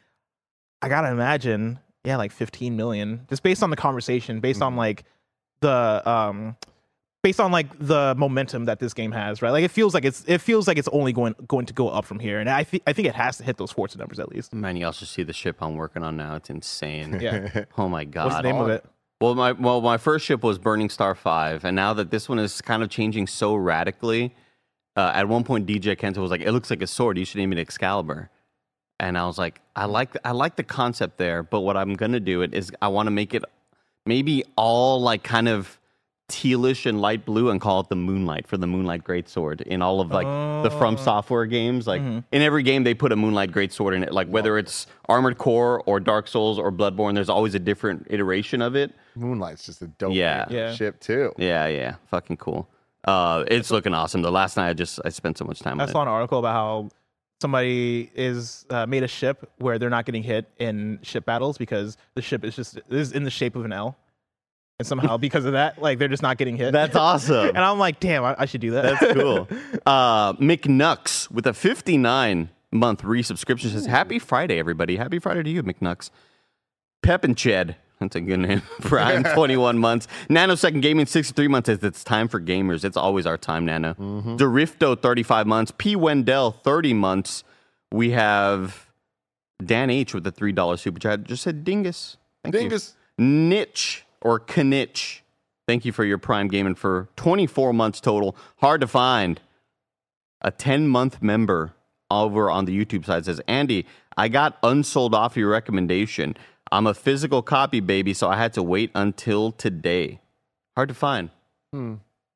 I gotta imagine, yeah, like fifteen million, just based on the conversation, based mm-hmm. on like the um. based on like the momentum that this game has, right? Like it feels like it's it feels like it's only going going to go up from here, and I think I think it has to hit those Forza numbers at least.
Man, you also see the ship I'm working on now. It's insane.
Yeah.
Oh my god.
What's the name
all,
of it?
Well, my well, my first ship was Burning Star five, and now that this one is kind of changing so radically, uh, at one point D J Kento was like, "It looks like a sword. You should name it Excalibur." And I was like, "I like I like the concept there, but what I'm gonna do it is I want to make it maybe all like kind of tealish and light blue and call it the Moonlight for the Moonlight Greatsword in all of like
oh.
the From Software games. Like
mm-hmm.
in every game they put a Moonlight Greatsword in it. Like whether it's Armored Core or Dark Souls or Bloodborne, there's always a different iteration of it.
Moonlight's just a dope
yeah.
Yeah.
ship too.
Yeah, yeah, fucking cool. Uh, it's looking awesome. The last night I just I spent so much time
I
on
saw
it.
an article about how somebody is uh, made a ship where they're not getting hit in ship battles because the ship is just is in the shape of an L. And somehow, because of that, like they're just not getting hit.
That's awesome.
And I'm like, damn, I, I should do that.
That's cool. uh, McNux with a fifty-nine month resubscription says, "Happy Friday, everybody! Happy Friday to you, McNux." Pep and Ched, that's a good name. Prime, twenty-one months. Nanosecond Gaming, sixty-three months. Says it's time for gamers. It's always our time, Nano. Mm-hmm. Dorifto, thirty-five months. P. Wendell, thirty months. We have Dan H with the three dollar super chat. Just said dingus. Thank
Dingus.
You. Niche. Or Knitch, thank you for your Prime Gaming for twenty-four months total. Hard to find. A ten-month member over on the YouTube side says, "Andy, I got Unsold off your recommendation. I'm a physical copy, baby, so I had to wait until today." Hard to find.
Hmm.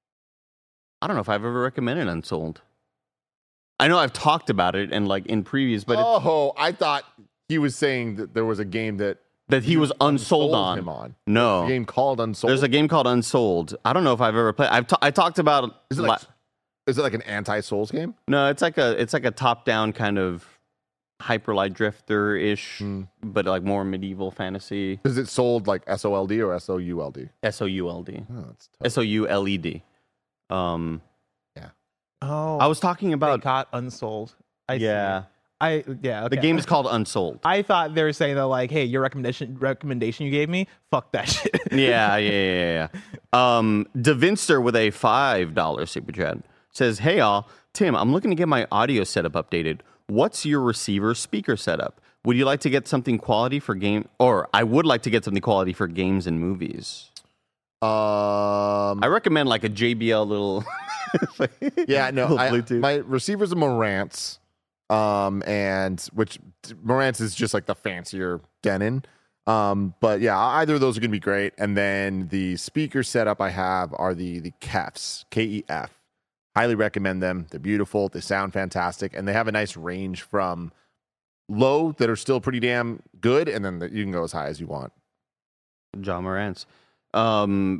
I don't know if I've ever recommended Unsold. I know I've talked about it and like in previews, but
oh, it's, I thought he was saying that there was a game that
that he was unsold on.
Him on.
No,
a game called Unsold.
There's a game called Unsold. I don't know if I've ever played. I've t- I talked about.
Is it like, la- is it like an anti-Souls game?
No, it's like a it's like a top-down kind of Hyper Light Drifter ish,
hmm.
but like more medieval fantasy.
Is it sold like S O L D or S O U L D?
S O U L D.
Oh, that's tough.
S O U L E D. Um,
yeah.
Oh,
I was talking about
they got Unsold. I
yeah.
See. I yeah. Okay.
The game is called Unsold.
I thought they were saying that like, hey, your recommendation recommendation you gave me, fuck that shit.
yeah, yeah, yeah, yeah. Um, DaVinster with a five dollar super chat says, "Hey all, Tim, I'm looking to get my audio setup updated. What's your receiver speaker setup? Would you like to get something quality for game, or I would like to get something quality for games and movies?
Um,
I recommend like a J B L little.
yeah, no, I, my receiver's a Marantz. Um, and which Marantz is just like the fancier Denon. Um, but yeah, either of those are going to be great. And then the speaker setup I have are the, the Kefs, K E F. Highly recommend them. They're beautiful. They sound fantastic. And they have a nice range from low that are still pretty damn good. And then the, you can go as high as you want.
John Marantz. Um,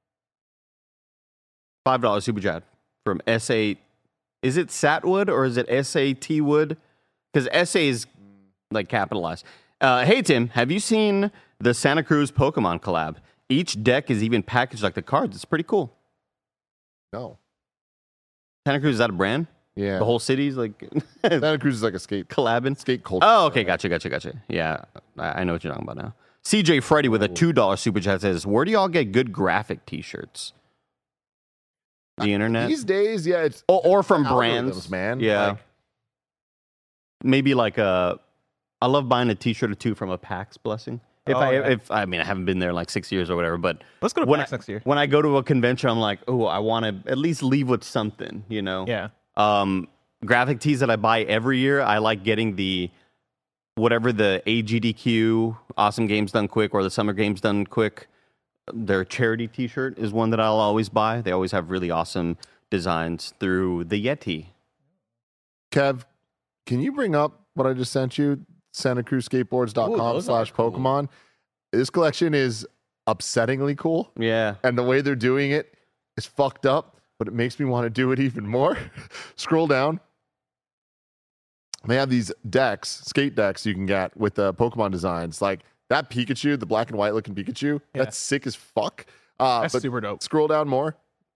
five dollar super chat from S A. Is it Satwood or is it S A T Wood? Because S A is like capitalized. Uh, hey, Tim, have you seen the Santa Cruz Pokemon collab? Each deck is even packaged like the cards. It's pretty cool.
No.
Santa Cruz, is that a brand?
Yeah.
The whole city's like...
Santa Cruz is like a skate...
Collabing?
Skate culture.
Oh, okay. Gotcha, gotcha, gotcha. Yeah, I, I know what you're talking about now. C J Freddy with a two dollar super chat says, "Where do y'all get good graphic t-shirts?" The internet
these days, yeah, it's
or, or from
algorithms,
brands,
man.
Yeah,
like,
maybe like a. I love buying a T-shirt or two from a PAX Blessing. If
Oh,
I,
yeah.
if I mean, I haven't been there in like six years or whatever, but
Let's go to
when
PAX
I,
next year.
When I go to a convention, I'm like, oh, I want to at least leave with something, you know?
Yeah.
Um, graphic tees that I buy every year, I like getting the whatever the A G D Q, Awesome Games Done Quick, or the Summer Games Done Quick. Their charity T-shirt is one that I'll always buy. They always have really awesome designs through the Yeti.
Kev, can you bring up what I just sent you? Santa Cruz Skateboards dot com slash Pokemon. This collection is upsettingly cool.
Yeah.
And the way they're doing it is fucked up, but it makes me want to do it even more. Scroll down. They have these decks, skate decks you can get with the Pokemon designs. Like that Pikachu, the black and white looking Pikachu,
Yeah.
that's sick as fuck. Uh,
That's
but
super dope.
Scroll down more.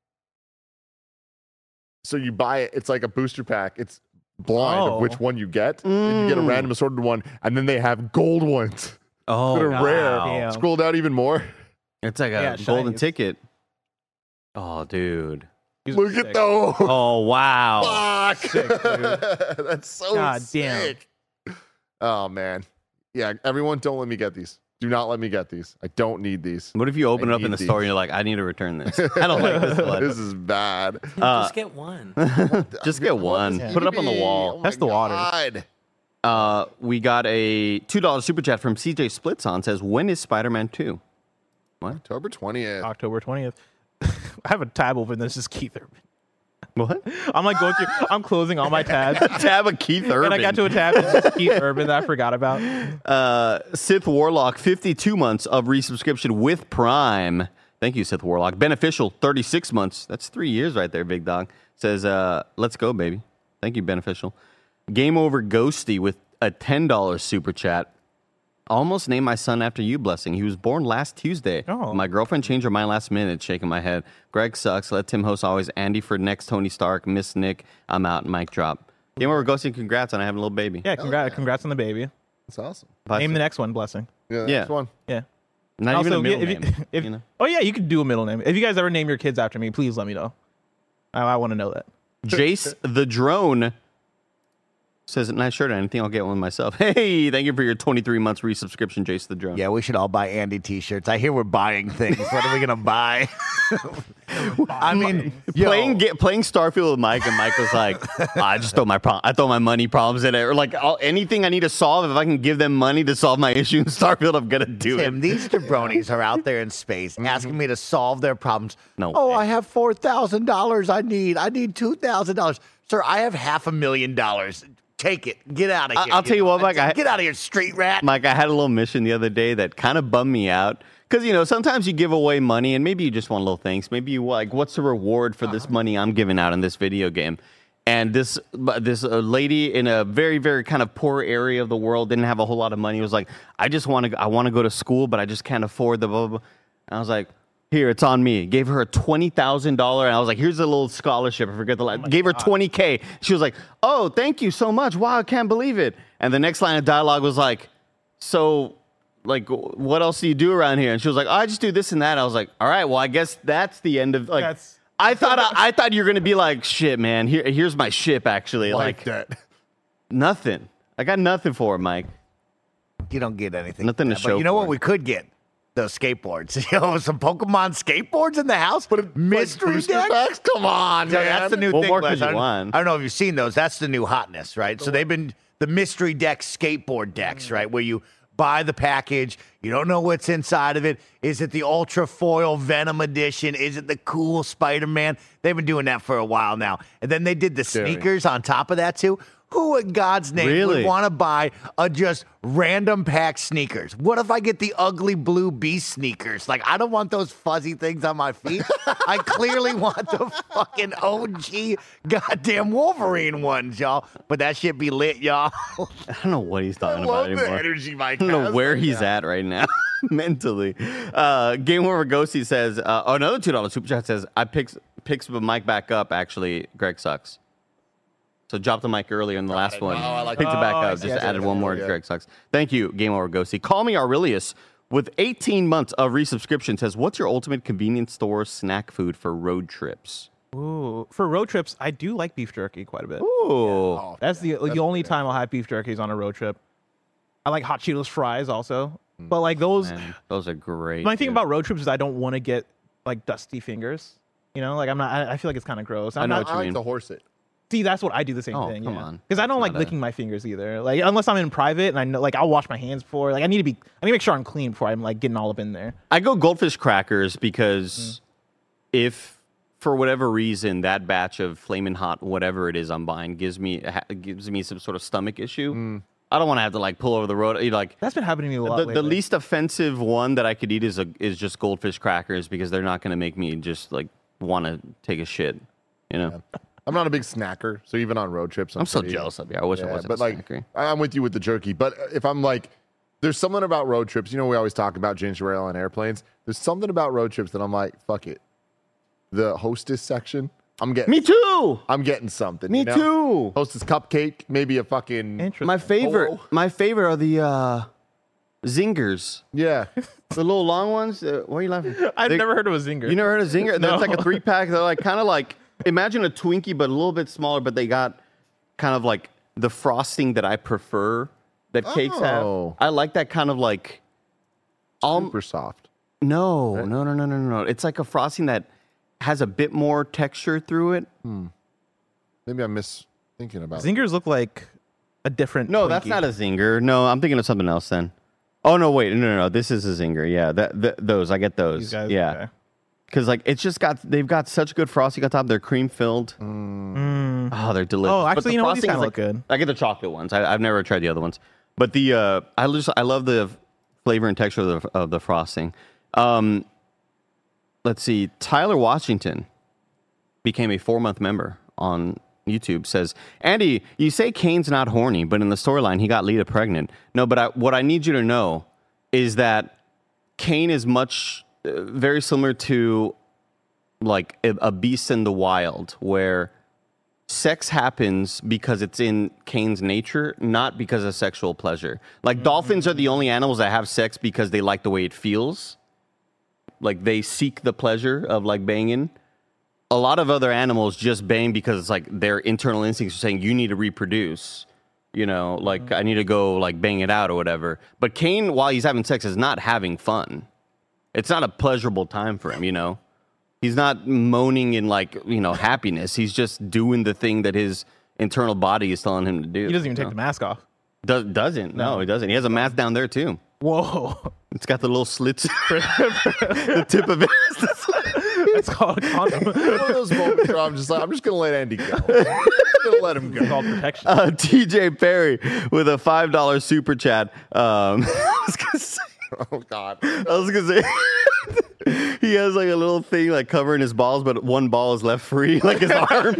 So you buy it, it's like a booster pack. It's blind
Oh.
of which one you get. And you get a
Mm.
random assorted one, and then they have gold ones
Oh,
that are rare.
damn.
Scroll down even more.
It's like a
Yeah,
golden
shinies.
ticket. Oh, dude.
These are
Look
sick.
at those.
Oh, wow.
Fuck.
Sick, dude.
That's so
God damn.
sick. Oh man. Yeah, everyone don't let me get these. Do not let me get these. I don't need these.
What if you open
I
it up in
need
the store
these.
and you're like, I need to return this. I don't like this one.
This is bad.
Uh,
Just get one.
Just get one.
Yeah.
Put it up on the
Oh
wall.
my
That's the water.
God.
Uh, we got a two dollar super chat from C J Splits on. Says, when is Spider-Man two? What?
October twentieth.
October twentieth. I have a tab open that's just Keith Urban.
What?
I'm like going through, I'm closing all my tabs.
Tab of Keith Urban.
And I got to a tab that's just Keith Urban that I forgot about.
Uh, Sith Warlock, fifty-two months of resubscription with Prime. Thank you, Sith Warlock. Beneficial, thirty-six months. That's three years right there, big dog. Says, uh, let's go, baby. Thank you, Beneficial. Game Over Ghosty with a ten dollar super chat. Almost named my son after you, Blessing. He was born last Tuesday.
Oh.
My girlfriend changed her mind last minute, shaking my head. Greg sucks. Let Tim host always. Andy for next Tony Stark. Miss Nick. I'm out. Mic drop. Game Over Ghosty. Congrats on having a little baby.
Yeah, congrats, congrats on the baby.
That's awesome.
Bye,
Name
Sith.
the next one, Blessing.
Yeah,
Yeah.
next one.
Yeah.
Not
Also,
even a middle
if you-
name.
if-
you know?
Oh, yeah, you could do a middle name. If you guys ever name your kids after me, please let me know. I, I want to know that.
Jace the Drone says, nice shirt. Anything, I'll get one myself. Hey, thank you for your twenty-three months resubscription, Jace the Drone.
Yeah, we should all buy Andy t-shirts. I hear we're buying things. What are we going to buy? I mean, yo,
Playing get, playing Starfield with Mike, and Mike was like, "Oh, I just throw my pro- I throw my money problems in it, or like I'll, anything I need to solve. If I can give them money to solve my issue in Starfield, I'm gonna do
Tim,
it."
these jabronis are out there in space asking me to solve their problems.
No
Oh,
way.
I have four thousand dollars I need. I need two thousand dollars. Sir, I have half a million dollars. Take it. Get out of
I-
here.
I'll tell you what, Mike, I-
Get out of here, street rat.
Mike, I had a little mission the other day that kind of bummed me out. Because, you know, sometimes you give away money and maybe you just want little things. Maybe you like, what's the reward for this money I'm giving out in this video game? And this this uh, lady in a very, very kind of poor area of the world didn't have a whole lot of money. Was like, I just want to I want to go to school, but I just can't afford the blah, blah, blah. And I was like, here, it's on me. Gave her a twenty thousand dollars. And I was like, here's a little scholarship. I forget the line. Gave her twenty K. She was like, oh, thank you so much. Wow, I can't believe it. And the next line of dialogue was like, so... like, what else do you do around here? And she was like, oh, I just do this and that. I was like, all right, well, I guess that's the end of, like,
That's-
I thought I, I thought you were going to be like, shit, man, here, here's my ship, actually.
Like,
Like,
that.
nothing. I got nothing for it, Mike.
You don't get anything.
Nothing to
But
show
you know
for
what
it.
we could get? Those skateboards. Yo, some Pokemon skateboards in the house.
But
Mystery
booster
deck?
packs? Come on,
Yeah,
man.
that's the new
What
thing.
more could
Les.
you
I don't,
want?
I don't know if you've seen those. That's the new hotness, right? So they've been the mystery deck skateboard decks, right? Where you buy the package, you don't know what's inside of it. Is it the Ultra Foil Venom Edition? Is it the cool Spider-Man? They've been doing that for a while now. And then they did the
Scary.
sneakers on top of that too. Who in God's name
Really?
would want to buy a just random pack sneakers? What if I get the ugly blue beast sneakers? Like, I don't want those fuzzy things on my feet. I clearly want the fucking O G goddamn Wolverine ones, y'all. But that shit be lit, y'all.
I don't know what he's talking
I
about
love the
anymore.
energy Mike
I don't know
has
where
right
he's
now.
at right now mentally. Uh, Game Over Ghosty says, uh, oh, another two dollar super chat says, I picks, picks the mic back up, actually. Greg sucks. So dropped the mic earlier in the last one.
Oh, I like
Picked
that.
it back
Oh, I
up.
see,
Just
I see,
added
I see.
one more.
Yeah.
Greg sucks. Thank you, Game Over Ghosty. Call me Aurelius with eighteen months of resubscription says, what's your ultimate convenience store snack food for road trips?
Ooh, for road trips, I do like beef jerky quite a bit.
Ooh.
That's the the only time I'll have beef jerkies on a road trip. I like hot Cheetos fries also, but like those.
Man, those are great.
My thing
dude.
about road trips is I don't want to get like dusty fingers. You know, like I'm not. I, I feel like it's kind of gross. I'm
I know
not,
what you
I like
mean.
to horse it.
See, that's what I do the same
Oh,
thing.
come
yeah.
on.
Because I don't
It's
like
not a-
licking my fingers either. Like unless I'm in private and I know, like I'll wash my hands before. Like I need to be. I need to make sure I'm clean before I'm like getting all up in there.
I go goldfish crackers because if for whatever reason that batch of flaming hot whatever it is I'm buying gives me ha- gives me some sort of stomach issue, I don't want to have to like pull over the road. You know, Like
That's been happening to me a lot.
the, the
lately.
least offensive one that I could eat is a, is just goldfish crackers because they're not going to make me just like want to take a shit. You know,
I'm not a big snacker, so even on road trips, I'm,
I'm so
pretty-
jealous of you. I wish I
Yeah,
wasn't
but
a
like,
snacker.
I- I'm with you with the jerky. But if I'm like, there's something about road trips. You know, we always talk about ginger ale on airplanes. There's something about road trips that I'm like, fuck it. The hostess section, I'm getting.
Me too.
I'm getting something.
Me
you know?
too.
Hostess cupcake, maybe a fucking.
Interesting.
My favorite,
Polo.
my favorite are the uh, zingers.
Yeah.
The little long ones. Uh, why are you laughing?
I've
They-
never heard of a zinger.
You never heard of zinger?
No.
That's like a three pack. They're like kind of like imagine a Twinkie, but a little bit smaller. But they got kind of like the frosting that I prefer that cakes have.
Oh.
I like that kind of like Um,
super soft.
No,
Right?
no, no, no, no, no. It's like a frosting that has a bit more texture through it.
Hmm. Maybe I'm misthinking about it.
Zingers look like a different.
No, that's
Twinkie.
not a zinger. No, I'm thinking of something else then. Oh no, wait, no, no, no. This is a zinger. Yeah, that, th- those I get those.
These guys,
yeah,
okay.
because like it's just got they've got such good frosting on top. They're cream filled.
Mm.
Oh, they're delicious.
Oh,
But
actually,
the
you know what? These
frosting
kind
is,
of look
like-
good.
I get the chocolate ones. I, I've never tried the other ones, but the uh, I just I love the flavor and texture of the, of the frosting. Um, let's see. Tyler Washington became a four month member on YouTube. Says, Andy, you say Kane's not horny, but in the storyline he got Lita pregnant. No, but I, what I need you to know is that Kane is much uh, very similar to like a, a beast in the wild, where sex happens because it's in Kane's nature, not because of sexual pleasure. Like mm-hmm. dolphins are the only animals that have sex because they like the way it feels. Like they seek the pleasure of like banging. A lot of other animals just bang because it's like their internal instincts are saying you need to reproduce. You know, like mm-hmm. I need to go like bang it out or whatever. But Kane, while he's having sex, is not having fun. It's not a pleasurable time for him, you know. He's not moaning in like, you know, happiness. He's just doing the thing that his internal body is telling him to do.
He doesn't even take
know?
the mask off.
Does, doesn't. No. no, he doesn't. He has a mask down there too.
Whoa.
It's got the little slits. The tip of it.
It's called a condom.
One of those moments where I'm just like, I'm just going to let Andy go. I'm just going to let him go.
It's called protection.
Uh, T J Perry with a five dollar super chat. Um, I was gonna say,
oh, God.
I was going to say, he has like a little thing like covering his balls, but one ball is left free, like his arms.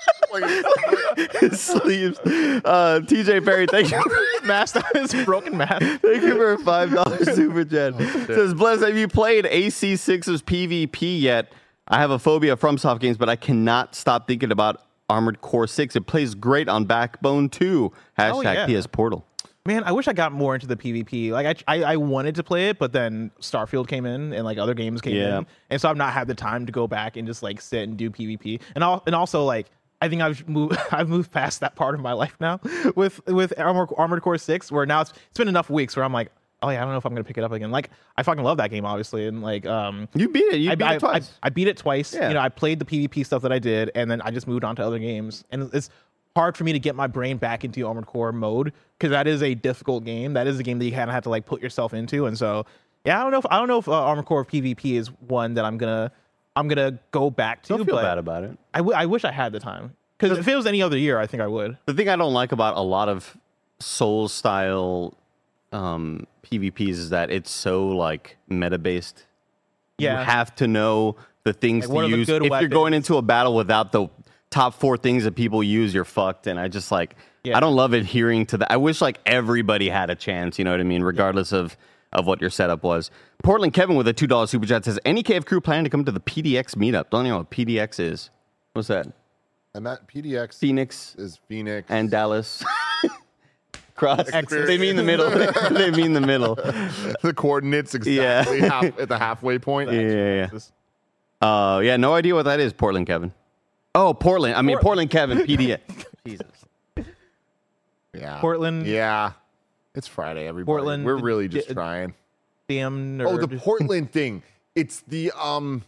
His sleeves. Uh, T J Perry, thank you.
Mask on his broken mask.
Thank you for a five dollar super chat. Oh, says, Bless, have you played A C six's PvP yet? I have a phobia from soft games, but I cannot stop thinking about Armored Core six. It plays great on Backbone two. Hashtag
Oh, yeah.
P S Portal.
Man, I wish I got more into the PvP. Like I, I, I wanted to play it, but then Starfield came in and like other games came
Yeah.
in, and so I've not had the time to go back and just like sit and do PvP. And all, and also like I think I've moved, I've moved past that part of my life now with with Armored, Armored Core six, where now it's it's been enough weeks where I'm like, oh yeah, I don't know if I'm gonna pick it up again. Like I fucking love that game, obviously, and like um,
you beat it. You
I,
beat
I,
it twice.
I, I beat it twice.
Yeah.
You know, I played the PvP stuff that I did, and then I just moved on to other games, and it's hard for me to get my brain back into Armored Core mode because that is a difficult game. That is a game that you kind of have to like put yourself into, and so yeah, I don't know if I don't know if uh, Armored Core PvP is one that I'm gonna I'm gonna go back to.
Don't feel
but
bad about it.
I, w- I wish I had the time because if it was any other year, I think I would.
The thing I don't like about a lot of Souls style um, PvPs is that it's so like meta based.
Yeah.
You have to know the things
Like, what
to
are the
use.
good
If you're
weapons?
going into a battle without the top four things that people use, you're fucked. And I just like,
Yeah.
I don't love adhering to that. I wish like everybody had a chance, you know what I mean? Regardless of, of what your setup was. Portland Kevin with a two dollar super chat says, any K F crew planning to come to the P D X meetup? Don't you know what P D X is? What's that?
And that P D X
Phoenix
is Phoenix.
and Dallas. Cross.
X's.
They mean the middle. They mean the middle.
The coordinates exactly
Yeah.
half, at the halfway point.
Yeah, yeah, yeah. Uh, yeah, no idea what that is, Portland Kevin. Oh, Portland. I mean,
Port-
Portland Kevin, P D X. Jesus.
Yeah.
Portland.
Yeah. It's Friday, everybody.
Portland,
We're really just
d-
trying.
Damn nerd.
Oh, the Portland thing. It's the um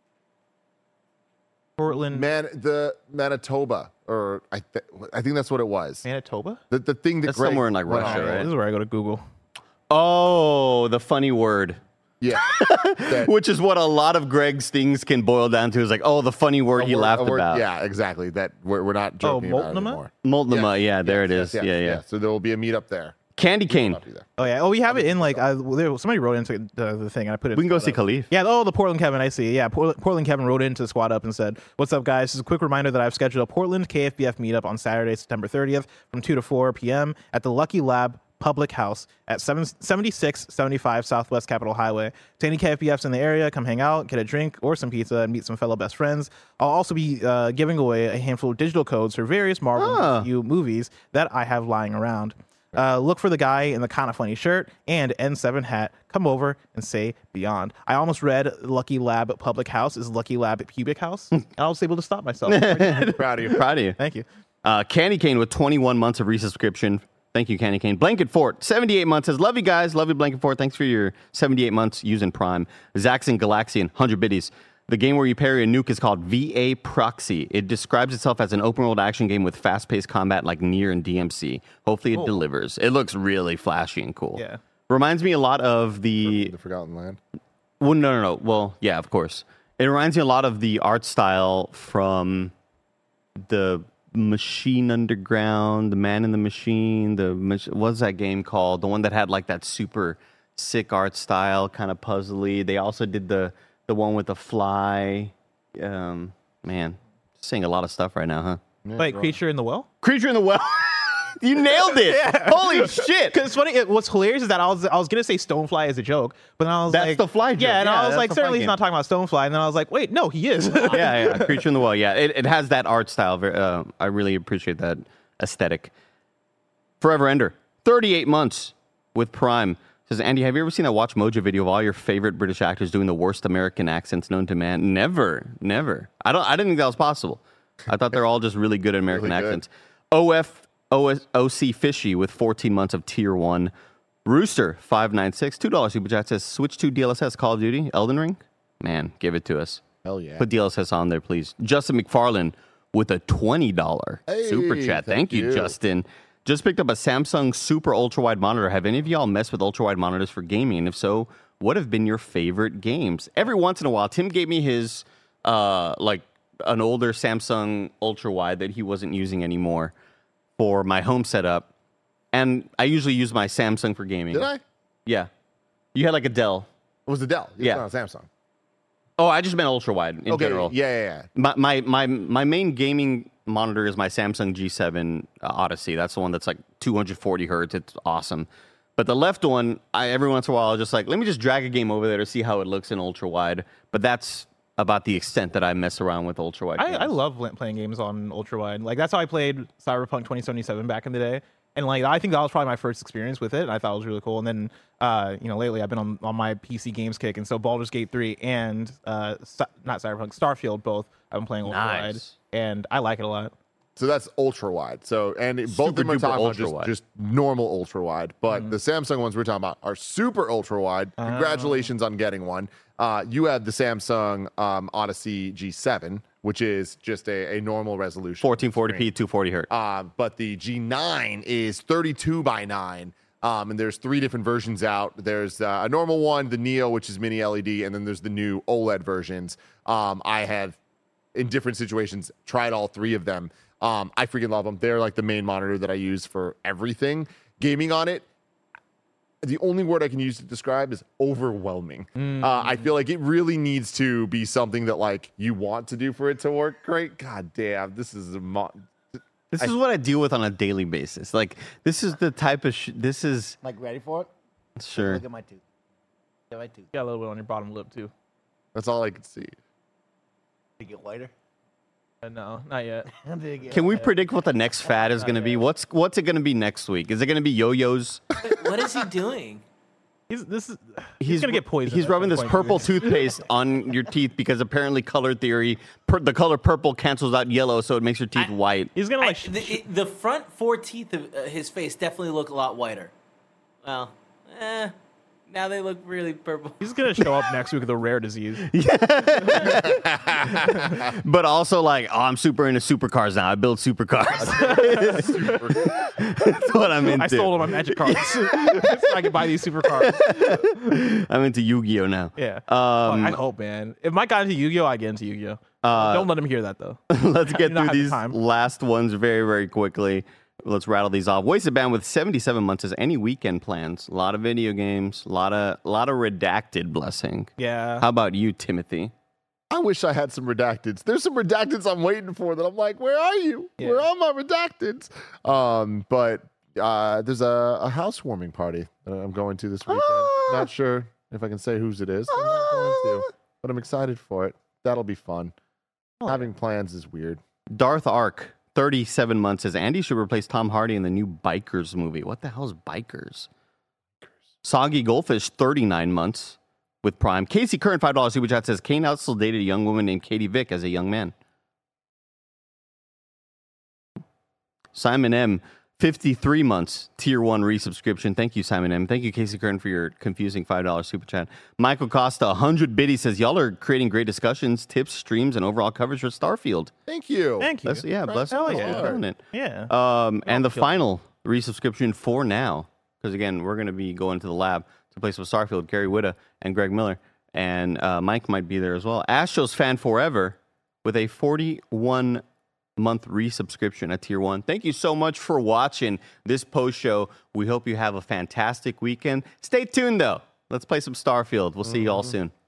Portland.
man the Manitoba or I th- I think that's what it was.
Manitoba?
The the thing that
That's
Greg
somewhere in, like,
went
Russia,
on.
right?
This is where I go to Google.
Oh, the funny word.
Yeah. That-
Which is what a lot of Greg's things can boil down to is like, oh, the funny word
a
he
word-
laughed
a word-
about.
Yeah, exactly. That we're, we're not joking about it
Multnomah?
anymore.
Multnomah, yeah, there
Yes,
it is.
yes, yes,
yeah, yeah.
So there will be a meetup there.
Candy cane.
I'll be there.
Oh yeah. Oh, we have it in like uh, there, somebody wrote into the, the thing. And I put it.
We can go
in
see
Squad Up.
Khalif.
Yeah. Oh, the Portland Kevin. I see. Yeah. Portland, Portland Kevin wrote into Squad Up and said, "What's up, guys? This is a quick reminder that I've scheduled a Portland K F B F meetup on Saturday, September thirtieth, from two to four p.m. at the Lucky Lab Public House at seventy-six seventy-five Southwest Capitol Highway. To any K F B Fs in the area, come hang out, get a drink or some pizza, and meet some fellow best friends. I'll also be uh, giving away a handful of digital codes for various Marvel
Ah.
M C U movies that I have lying around. Uh, look for the guy in the kind of funny shirt and N seven hat. Come over and say beyond. I almost read Lucky Lab Public House is Lucky Lab Pubic House. And I was able to stop myself.
Proud of you.
Proud of you.
Thank you.
Uh, Candy Cane with twenty-one months of resubscription Thank you, Candy Cane. Blanket Fort, seventy-eight months, says, love you guys. Love you, Blanket Fort. Thanks for your seventy-eight months using Prime. Zaxxon Galaxian, one hundred biddies. The game where you parry a nuke is called V A Proxy. It describes itself as an open-world action game with fast-paced combat like Nier and D M C. Hopefully it
Cool.
delivers. It looks really flashy and cool.
Yeah.
Reminds me a lot of the...
The Forgotten Land.
Well, no, no, no. Well, yeah, of course. It reminds me a lot of the art style from the Machine Underground, the Man in the Machine, the mach- what's that game called? The one that had like that super sick art style, kind of puzzly. They also did the the one with the fly. Um, man, saying a lot of stuff right now, huh?
Yeah, like Creature in the Well?
Creature in the Well. You nailed it.
Yeah.
Holy shit.
Because it's funny. It, what's hilarious is that I was I was gonna say Stonefly as a joke, but then I was
That's
like,
the fly joke.
Yeah, and
Yeah,
I was
that's
like,
the fly
certainly he's
game.
not talking about Stonefly. And then I was like, wait, no, he is.
yeah, yeah. Creature in the Well. Yeah, it, it has that art style. Very, uh, I really appreciate that aesthetic. Forever Ender, thirty-eight months with Prime. Says, Andy, have you ever seen that Watch Mojo video of all your favorite British actors doing the worst American accents known to man? Never, never. I don't. I didn't think that was possible. I thought they're all just really good at American
Really good.
accents. O F O S O C Fishy with fourteen months of Tier one. Rooster five nine six, two dollars super chat says, Switch to D L S S, Call of Duty, Elden Ring. Man, give it to us.
Hell yeah.
Put D L S S on there, please. Justin McFarlane with a twenty dollars
Hey,
super chat. Thank,
thank
you,
you.
Justin. Just picked up a Samsung super ultra wide monitor. Have any of y'all messed with ultra wide monitors for gaming? And if so, what have been your favorite games? Every once in a while, Tim gave me his uh like an older Samsung ultra wide that he wasn't using anymore for my home setup. And I usually use my Samsung for gaming.
Did I?
Yeah. You had like a Dell.
It was a Dell. It was
Yeah.
not a Samsung.
Oh, I just meant ultra wide in
okay.
general.
Yeah, yeah, yeah.
My, my my my main gaming monitor is my Samsung G seven uh, Odyssey. That's the one that's like two hundred forty hertz. It's awesome. But the left one, I every once in a while, I'll just like, let me just drag a game over there to see how it looks in ultra wide. But that's about the extent that I mess around with ultra wide.
I, I love l- playing games on ultra wide. Like that's how I played Cyberpunk twenty seventy-seven back in the day. And like I think that was probably my first experience with it. And I thought it was really cool. And then uh, you know, lately I've been on, on my P C games kick, and so Baldur's Gate three and uh, Cy- not Cyberpunk, Starfield both I've been playing ultra wide,
Nice.
and I like it a lot.
So that's ultra wide. So and it- both of them are
duper
talking about
ultra
just,
wide.
just normal ultra wide, but the Samsung ones we're talking about are super ultra wide. Congratulations on getting one. Uh, you had the Samsung um, Odyssey G seven, which is just a, a normal resolution,
fourteen forty p, two forty hertz.
Uh, but the G nine is thirty-two by nine. Um, and there's three different versions out. There's uh, a normal one, the Neo, which is mini L E D, and then there's the new OLED versions. Um, I have, in different situations, tried all three of them. Um, I freaking love them. They're like the main monitor that I use for everything. Gaming on it, the only word I can use to describe is overwhelming. Uh, I feel like it really needs to be something that like you want to do for it to work great. God damn, this is a mo-
This is what I deal with on a daily basis. Like, this is the type of sh- this is
Like, ready for it?
sure.
Look at my tooth. Look at my tooth.
Got a little bit on your bottom lip too.
That's all I can see.
Did it get whiter?
Uh, no, not yet.
Did it get
Can we
whiter?
predict what the next fad is going to be? What's what's it going to be next week? Is it going to be yo-yos?
What is he doing?
He's this is he's, gonna get poisoned.
He's
at
rubbing
some
this
point,
purple
dude.
toothpaste on your teeth because apparently color theory, per, the color purple cancels out yellow, so it makes your teeth white.
He's gonna
I,
like sh-
the, it- the front four teeth of uh, his face definitely look a lot whiter. Well, eh, now they look really purple.
he's gonna show up next week with a rare disease.
But also like, oh, I'm super into supercars now. I build supercars. That's what I'm into.
I stole all my magic cards so I can buy these supercars.
I'm into Yu-Gi-Oh now.
Yeah.
Um,
Fuck, I hope, man. If Mike got into Yu-Gi-Oh, I get into Yu-Gi-Oh.
Uh,
Don't let him hear that though.
Let's
I
get
do not
through
have the
these
time.
last ones very, very quickly. Let's rattle these off. Wasted Band with seventy-seven months says any weekend plans. A lot of video games. A lot of, a lot of redacted blessing.
Yeah.
How about you, Timothy?
I wish I had some redacteds. There's some redacteds I'm waiting for that I'm like, where are you?
Yeah.
Where are my redacteds? Um, but uh, there's a, a housewarming party that I'm going to this weekend.
Ah.
Not sure if I can say whose it is. I'm not going to, but I'm excited for it. That'll be fun.
Oh,
Having plans is weird.
Darth Ark, thirty-seven months says Andy should replace Tom Hardy in the new Bikers movie. What the hell is Bikers? Soggy Goldfish, thirty-nine months with Prime. Casey Curran, five dollars super chat says Kane Outsell dated a young woman named Katie Vick as a young man. Simon M fifty-three months tier one resubscription. Thank you, Simon M. Thank you, Casey Kern, for your confusing five dollars super chat. Michael Costa, one hundred biddy, says, y'all are creating great discussions, tips, streams, and overall coverage for Starfield.
Thank you.
Thank you.
Bless, yeah, bless
Hell
bless
yeah.
you for doing it.
Yeah.
Um, and the
kill
final resubscription for now, because again, we're going to be going to the lab to play some Starfield, Gary Whitta and Greg Miller, and uh, Mike might be there as well. Astros fan forever with a forty-one month resubscription at tier one. Thank you so much for watching this post show. We hope you have a fantastic weekend. Stay tuned though. Let's play some Starfield. We'll see you all soon.